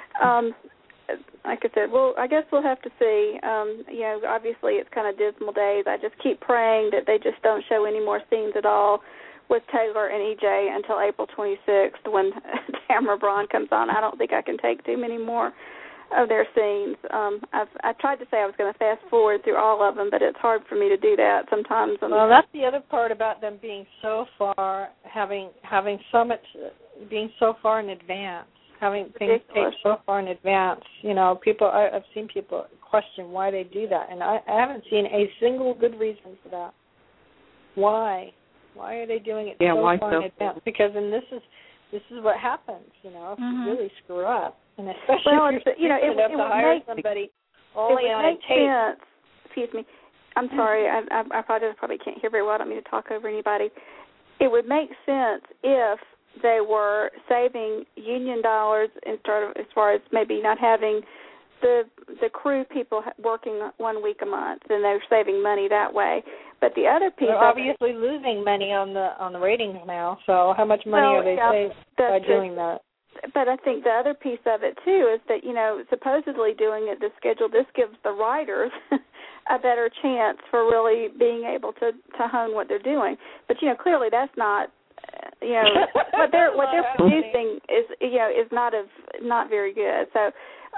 Like I said, well, I guess we'll have to see. You know, obviously it's kind of dismal days. I just keep praying that they just don't show any more scenes at all with Taylor and EJ until April 26th when Tamara Braun comes on. I don't think I can take too many more of their scenes. I tried to say I was going to fast forward through all of them, but it's hard for me to do that sometimes. Well, that's the other part about them being so far, having so much, being so far in advance. Having things taped so far in advance, you know, I've seen people question why they do that, and I haven't seen a single good reason for that. Why? Why are they doing it so far in advance? Because then this is what happens, you know, if you really screw up, and especially if you have to hire somebody only on a tape. Excuse me, I'm sorry, I probably can't hear very well. I don't mean to talk over anybody. It would make sense if they were saving union dollars instead of, as far as maybe not having the crew people working 1 week a month, and they're saving money that way. But the other piece, they're obviously losing money on the ratings now. So how much money are they saving by doing that? But I think the other piece of it too is that, you know, supposedly doing it this schedule, this gives the writers a better chance for really being able to hone what they're doing. But you know, clearly that's not. You know, what they're producing is not very good. So,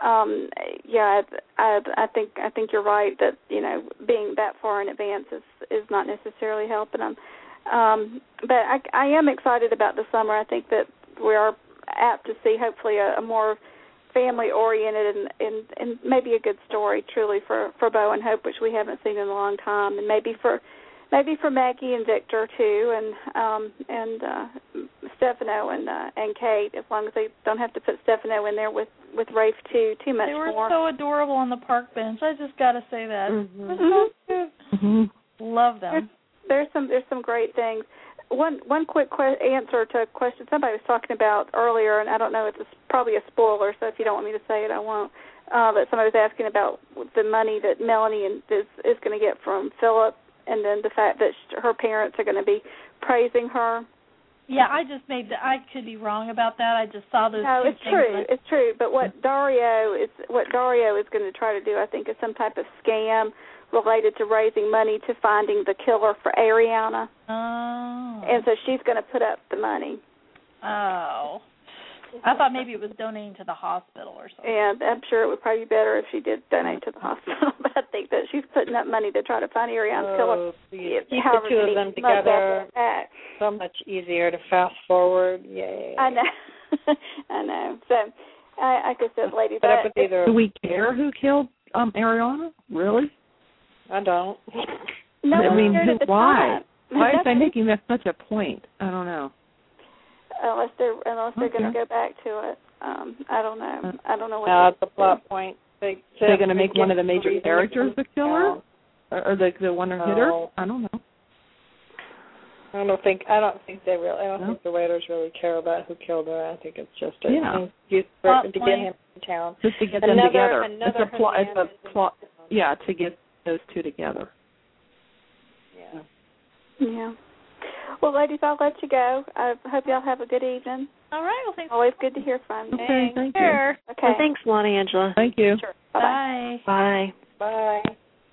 I think you're right that, you know, being that far in advance is not necessarily helping them. But I am excited about the summer. I think that we are apt to see hopefully a more family oriented and maybe a good story truly for Bo and Hope, which we haven't seen in a long time, and maybe for Maggie and Victor too, and Stefano and Kate, as long as they don't have to put Stefano in there with Rafe too much more. They were so adorable on the park bench. I just got to say that. So cute. Love them. There's some great things. One quick answer to a question somebody was talking about earlier, and I don't know, it's probably a spoiler, so if you don't want me to say it, I won't. But somebody was asking about the money that Melanie is going to get from Philip, and then the fact that her parents are going to be praising her. Yeah, I could be wrong about that. I just saw those. No, it's true. It's true. But what Dario is going to try to do, I think, is some type of scam related to raising money to finding the killer for Ariana. Oh. And so she's going to put up the money. Oh. I thought maybe it was donating to the hospital or something. Yeah, I'm sure it would probably be better if she did donate to the hospital. But I think that she's putting up money to try to find Ariana's killer. Keep the two of them together. So much easier to fast forward. Yay. I know. I know. So, like I said, ladies, do we care who killed Ariana? Really? I don't. No, I mean, why? Why is they making that such a point? I don't know. Unless they're going to go back to it. I don't know. I don't know what. That's the plot point. They're going to make one of the major characters the killer, or the one hitter. I don't know. I don't think they really. I don't think the writers really care about who killed her. I think it's just an excuse to get him in town. Just to get them together. It's a plot. It's a plot. Yeah, to get those two together. Yeah. Well, ladies, I'll let you go. I hope y'all have a good evening. All right. Well, thanks. Always good to hear from you. Okay, thank you. Okay. Well, thanks, Lonnie, Angela. Thank you. Sure. Bye. Bye. Bye.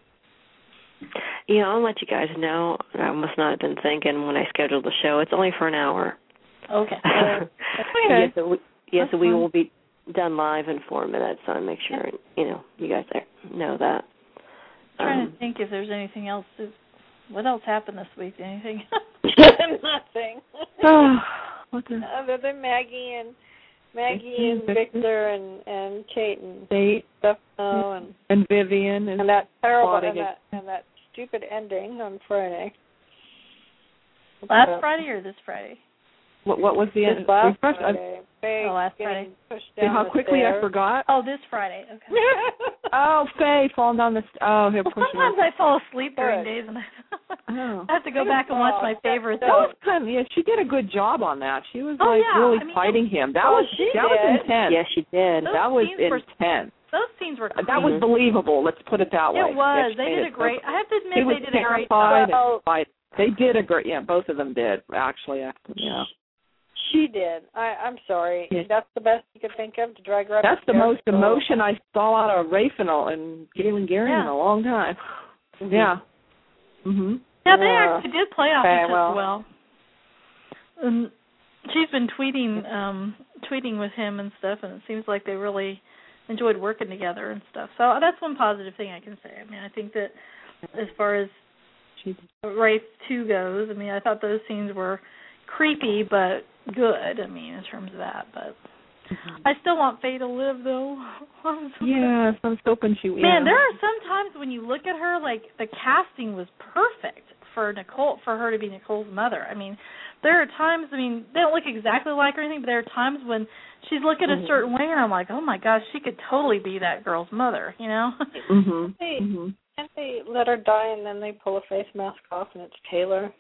I'll let you guys know. I must not have been thinking when I scheduled the show. It's only for an hour. Okay. Okay. So we will be done live in 4 minutes. So I make sure you guys know that. I'm trying to think if there's anything else. What else happened this week? Anything? Nothing. Other than Maggie and Victor and Kate and Stefano and Vivian and that terrible and that stupid ending on Friday. Last Friday or this Friday? What was the end? Last Friday. Last Friday. See how quickly I forgot? Oh, this Friday. Okay. Faye falling down the here pushing. Sometimes I fall asleep during days, and I have to go back and watch my favorites. That was she did a good job on that. She was fighting him. That was intense. Yes, she did. Those that was intense. Those scenes were crazy. That was believable. Let's put it that way. It was. They did a great. I have to admit, they did a great job. They did a great. Yeah, both of them did actually. Yeah. She did. I'm sorry. Yeah. That's the best you could think of to drag her up. That's the most emotion I saw out of Rafe and Galen Gary in a long time. Mm-hmm. Yeah. Mhm. Yeah, they actually did play off each other well. She's been tweeting with him and stuff, and it seems like they really enjoyed working together and stuff. So that's one positive thing I can say. I mean, I think that as far as Rafe 2 goes, I mean, I thought those scenes were creepy but good. I mean, in terms of that, but I still want Faye to live, though. Yes, I'm hoping she will. Man, there are some times when you look at her, like the casting was perfect for her to be Nicole's mother. I mean, there are times. I mean, they don't look exactly like her or anything, but there are times when she's looking a certain way, and I'm like, oh my gosh, she could totally be that girl's mother. Can't they let her die and then they pull a face mask off and it's Taylor?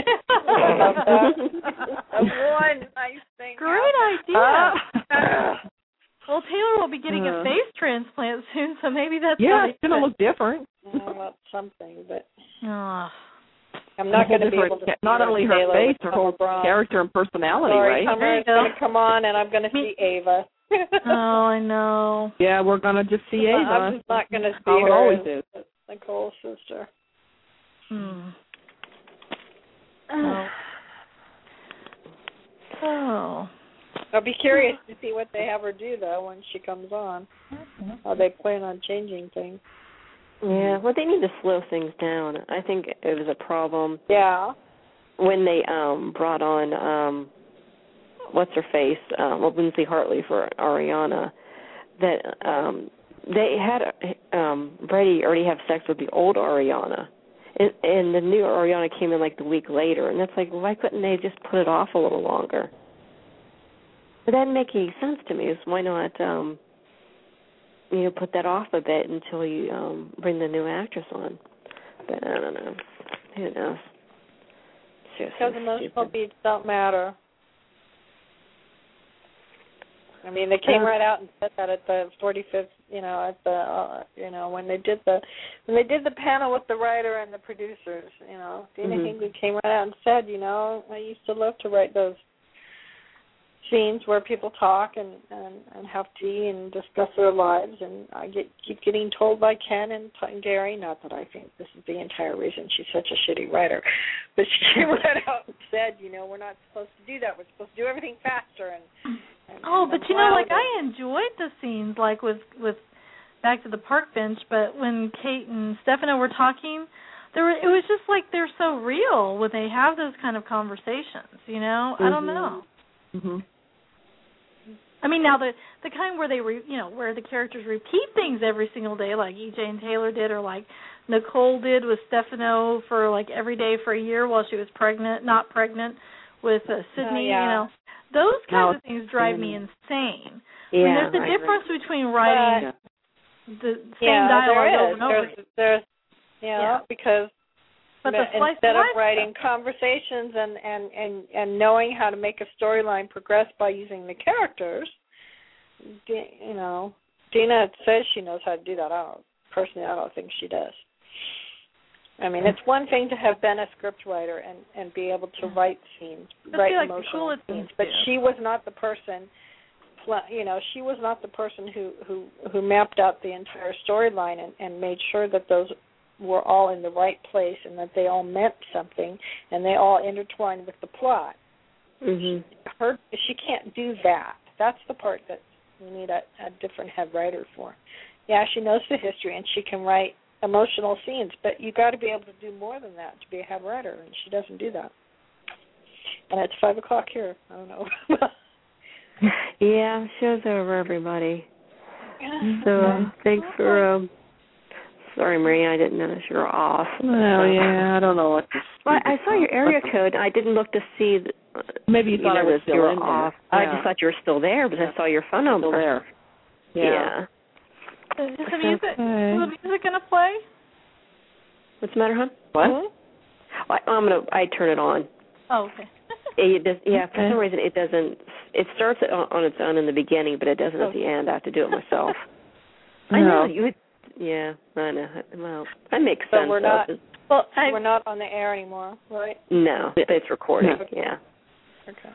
One nice thing. Great idea. Well, Taylor will be getting a face transplant soon, so maybe that's it's going to look different. Well, something, but I'm not going to be able to not only her face, her whole character and personality, right? Summer's going to come on and I'm going to see Ava. Oh, I know. Yeah, we're going to just see Ava. I'm just not going to see her. Always is. Nicole's sister. I'll be curious to see what they have her do, though, when she comes on. How they plan on changing things. Yeah, well, they need to slow things down. I think it was a problem. Yeah. When they brought on, what's-her-face, Lindsay Hartley for Ariana, that they had Brady already have sex with the old Ariana, and the new Ariana came in like the week later, and that's like, why couldn't they just put it off a little longer? But that didn't make any sense to me. So why not, put that off a bit until you bring the new actress on? But I don't know. Who knows? Because emotional beats don't matter. I mean, they came right out and said that at the 45th, when they did the panel with the writer and the producers, Dina Hinckley came right out and said, I used to love to write those scenes where people talk and have tea and discuss their lives, and I keep getting told by Ken and Gary, not that I think this is the entire reason she's such a shitty writer, but she came right out and said, we're not supposed to do that. We're supposed to do everything faster and but I enjoyed the scenes like with Back to the Park Bench, but when Kate and Stefano were talking, it was just like they're so real when they have those kind of conversations, I don't know. I mean, now the kind where they where the characters repeat things every single day, like E. Jane Taylor did, or like Nicole did with Stefano for like every day for a year while she was not pregnant with Sydney. You know, those kinds of things drive me insane. Yeah, I mean, there's a difference between writing the same dialogue over and over. There's because but instead of writing conversations and knowing how to make a storyline progress by using the characters, Dina says she knows how to do that. Personally, I don't think she does. I mean, it's one thing to have been a scriptwriter and be able to write scenes, write emotional scenes, but she was not the person. She was not the person who mapped out the entire storyline and made sure that those were all in the right place and that they all meant something and they all intertwined with the plot. Mm-hmm. She can't do that. That's the part that we need a different head writer for. Yeah, she knows the history and she can write emotional scenes, but you got to be able to do more than that to be a head writer, and she doesn't do that. And it's 5:00 here. I don't know. Yeah, show's over, everybody. So thanks for. Sorry, Maria, I didn't notice you were off. Well, I don't know what. Well, I saw your area code. I didn't look to see. Maybe you thought I was still in off. there. I just thought you were still there, but I saw your phone number. Still there. Yeah. Is the music going to play? What's the matter, hon? What? Well, I turn it on. Oh, okay. It does, for some reason it doesn't. It starts on its own in the beginning, but it doesn't at the end. I have to do it myself. I know you would. Yeah, I know. Well, that makes sense. We're not. We're not on the air anymore, right? No, it's recording. Yeah. Okay.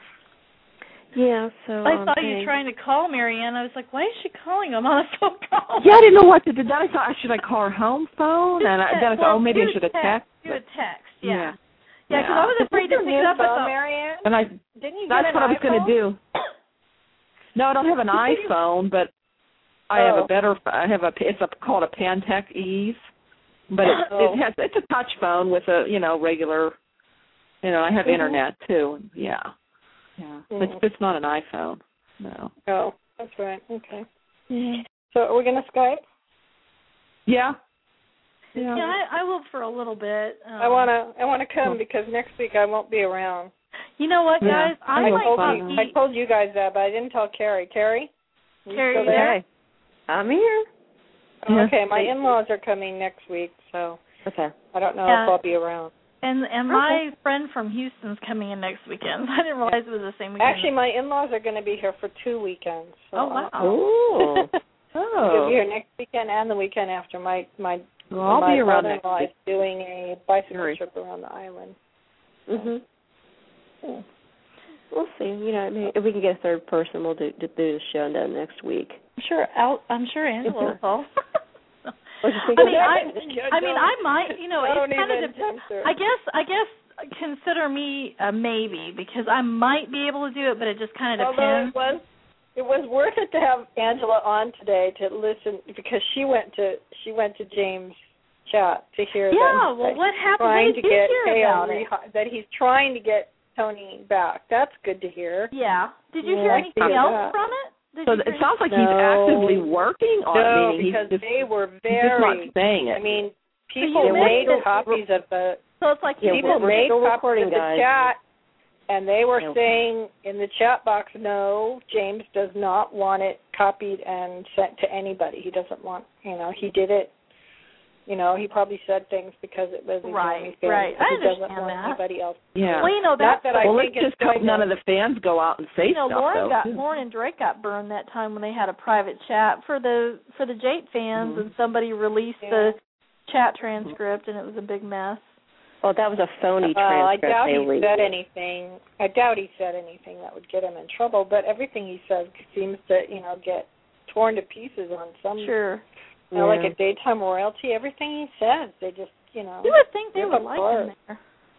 Yeah. So I saw you trying to call Marianne. I was like, why is she calling him on a phone call? Yeah, I didn't know what to do. Then I thought, should I call her home phone? And then I thought, maybe I should have texted. Do a text. Yeah. Yeah, because I was afraid to pick it up. Marianne? And that's what I was going to do. No, I don't have an iPhone? iPhone, but I have a better. It's called a Pantech Ease, but it's a touch phone with a regular. I have internet too. Yeah. It's not an iPhone. No. Oh, that's right. Okay. Mm-hmm. So are we going to Skype? Yeah. Yeah, I will for a little bit. I wanna come because next week I won't be around. You know what, guys? I told you guys that, but I didn't tell Carrie. Carrie, Carrie, you there? I'm here. Okay, my in-laws are coming next week, so I don't know if I'll be around. And my friend from Houston's coming in next weekend. I didn't realize it was the same weekend. Actually, my in-laws are going to be here for 2 weekends. So wow! They'll be here next weekend and the weekend after. My I'll be around next brother-in-law week. is doing a bicycle trip around the island. Mhm. Yeah. We'll see. Maybe if we can get a third person, we'll do the show next week. I'm sure Angela will call. I might. It's kind of. I guess consider me a maybe because I might be able to do it, but it just kind of depends. Although it was worth it to have Angela on today to listen because she went to James' chat to hear that. Well, what happened? What did you hear about it? That he's trying to get Tony back. That's good to hear. Yeah. Did you hear anything else from it? So it sounds like he's actively working on it. No, because they were very. He's just not saying it. I mean, people made copies of the. So it's like people made copies of the chat, and they were saying in the chat box, no, James does not want it copied and sent to anybody. He doesn't want. He did it. He probably said things because it was right. He understand doesn't want that. anybody else. Yeah. Well, let's just hope none of the fans go out and say stuff. Lauren and Drake got burned that time when they had a private chat for the Jate fans, and somebody released the chat transcript, and it was a big mess. Well, that was a phony transcript. I doubt he said anything. That would get him in trouble. But everything he says seems to, get torn to pieces on some. Sure. Like a daytime royalty, everything he says, they just, You would think they would like him there.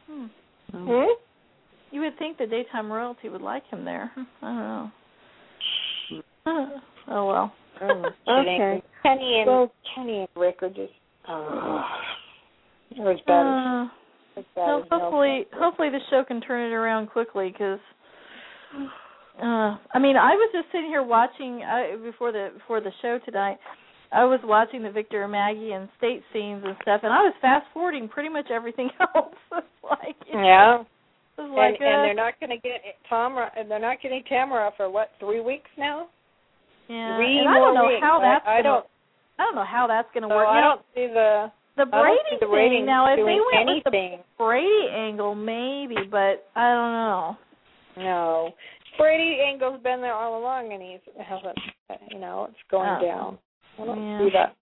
You would think the daytime royalty would like him there. I don't know. Oh well. Okay. Kenny and Rick are just. They're as bad as. Hopefully the show can turn it around quickly because I mean, I was just sitting here watching before the show tonight. I was watching the Victor and Maggie and state scenes and stuff, and I was fast forwarding pretty much everything else. It's like, yeah. It's like, and they're not going to get Tamara. They're not getting Tamara for what, 3 weeks now? Yeah. 3 and I don't know weeks. how that's. I don't know how that's going to work. I don't see the Brady thing. Now, if they went anything. with the Brady angle, maybe, but I don't know. No, Brady angle's been there all along, and he hasn't. It's going down. I don't see that.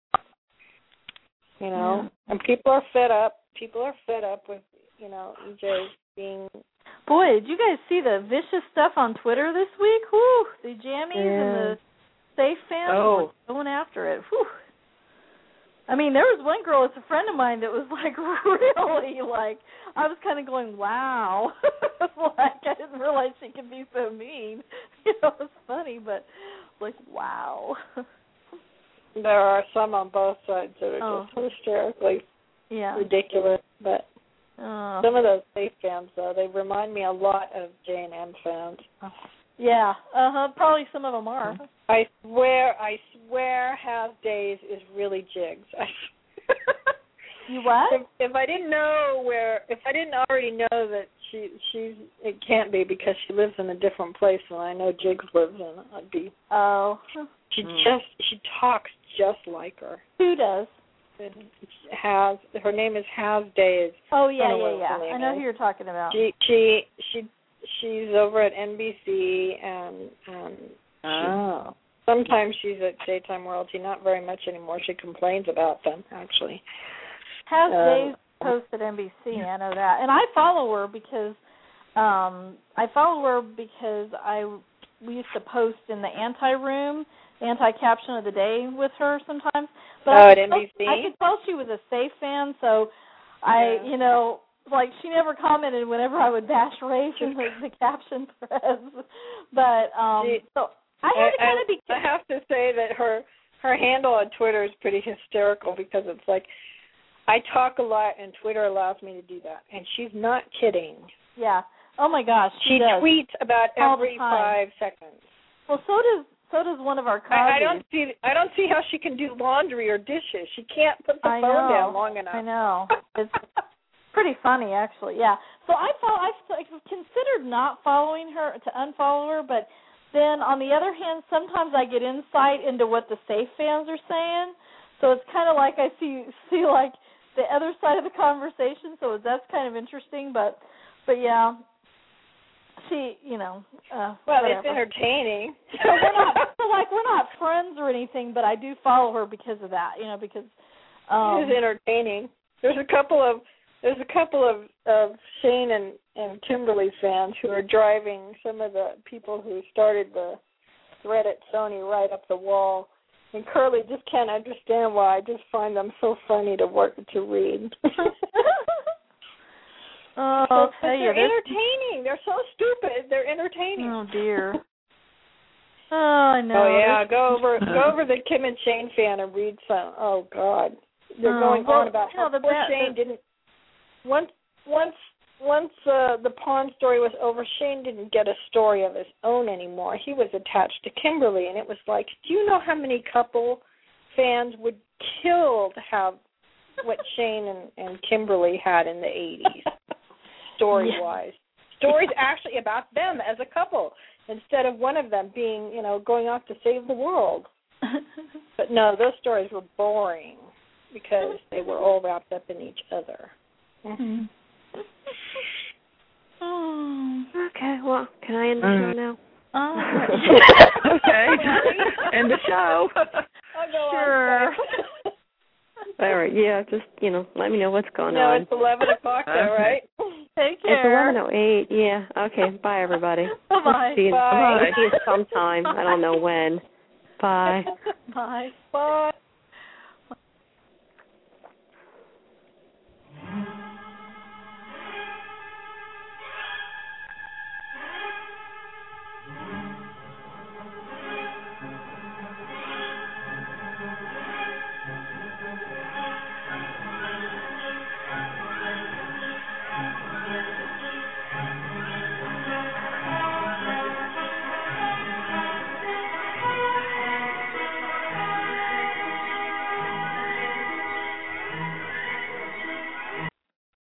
And people are fed up. People are fed up with EJ being. Boy, did you guys see the vicious stuff on Twitter this week? Whew, the jammies and the safe fans were going after it. Whew. I mean, there was one girl, it's a friend of mine, that was like really like, I was kind of going, wow. Like, I didn't realize she could be so mean. It's funny, but like, wow. There are some on both sides that are just hysterically ridiculous, but some of those safe fans, though, they remind me a lot of J&M fans. Yeah, probably some of them are. I swear Has Days is really Jigs. You what? If I didn't already know that she's it can't be because she lives in a different place than I know Jigs lives in, I'd be. Oh. She talks just like her. Who does? Her name is Has Days. Oh yeah. I know who you're talking about. She's over at NBC and sometimes she's at Daytime Royalty. Not very much anymore. She complains about them actually. Has Days posts at NBC. I know that, and I follow her because we used to post in the anti-caption of the day with her sometimes. But at NBC? I could tell she was a safe fan, so like she never commented whenever I would bash race in the caption threads. But so I had to kind of be. I have to say that her handle on Twitter is pretty hysterical because it's like I talk a lot and Twitter allows me to do that, and she's not kidding. Yeah. Oh my gosh. She does. tweets about every 5 seconds. Well, so does one of our colleagues. I don't see how she can do laundry or dishes. She can't put the phone down long enough. I know. It's pretty funny, actually. Yeah. So I considered not following her to unfollow her, but then on the other hand, sometimes I get insight into what the safe fans are saying. So it's kind of like I see like the other side of the conversation. So that's kind of interesting, but yeah. She, well, whatever. It's entertaining. So we're not friends or anything, but I do follow her because of that, because it is entertaining. There's a couple of Shane and Kimberly fans who are driving some of the people who started the thread at Sony right up the wall, and Curly just can't understand why. I just find them so funny to read. Oh, they're entertaining. They're so stupid. They're entertaining. Oh dear. Oh, I know. Oh yeah, go over the Kim and Shane fan and read some. Oh God, they're going on about how poor Shane didn't. Once the Pawn story was over, Shane didn't get a story of his own anymore. He was attached to Kimberly, and it was like, do you know how many couple fans would kill to have what Shane and Kimberly had in the 80s? Story-wise. Stories actually about them as a couple instead of one of them being, going off to save the world. But no, those stories were boring because they were all wrapped up in each other. Mm-hmm. Okay, well, can I end the show now? Okay. End the show. Sure. All right, yeah, just, let me know what's going on. No, it's 11 o'clock there, right? Take care. It's 11:08, yeah. Okay, bye, everybody. Bye-bye. See you sometime. I don't know when. Bye. Bye. Bye.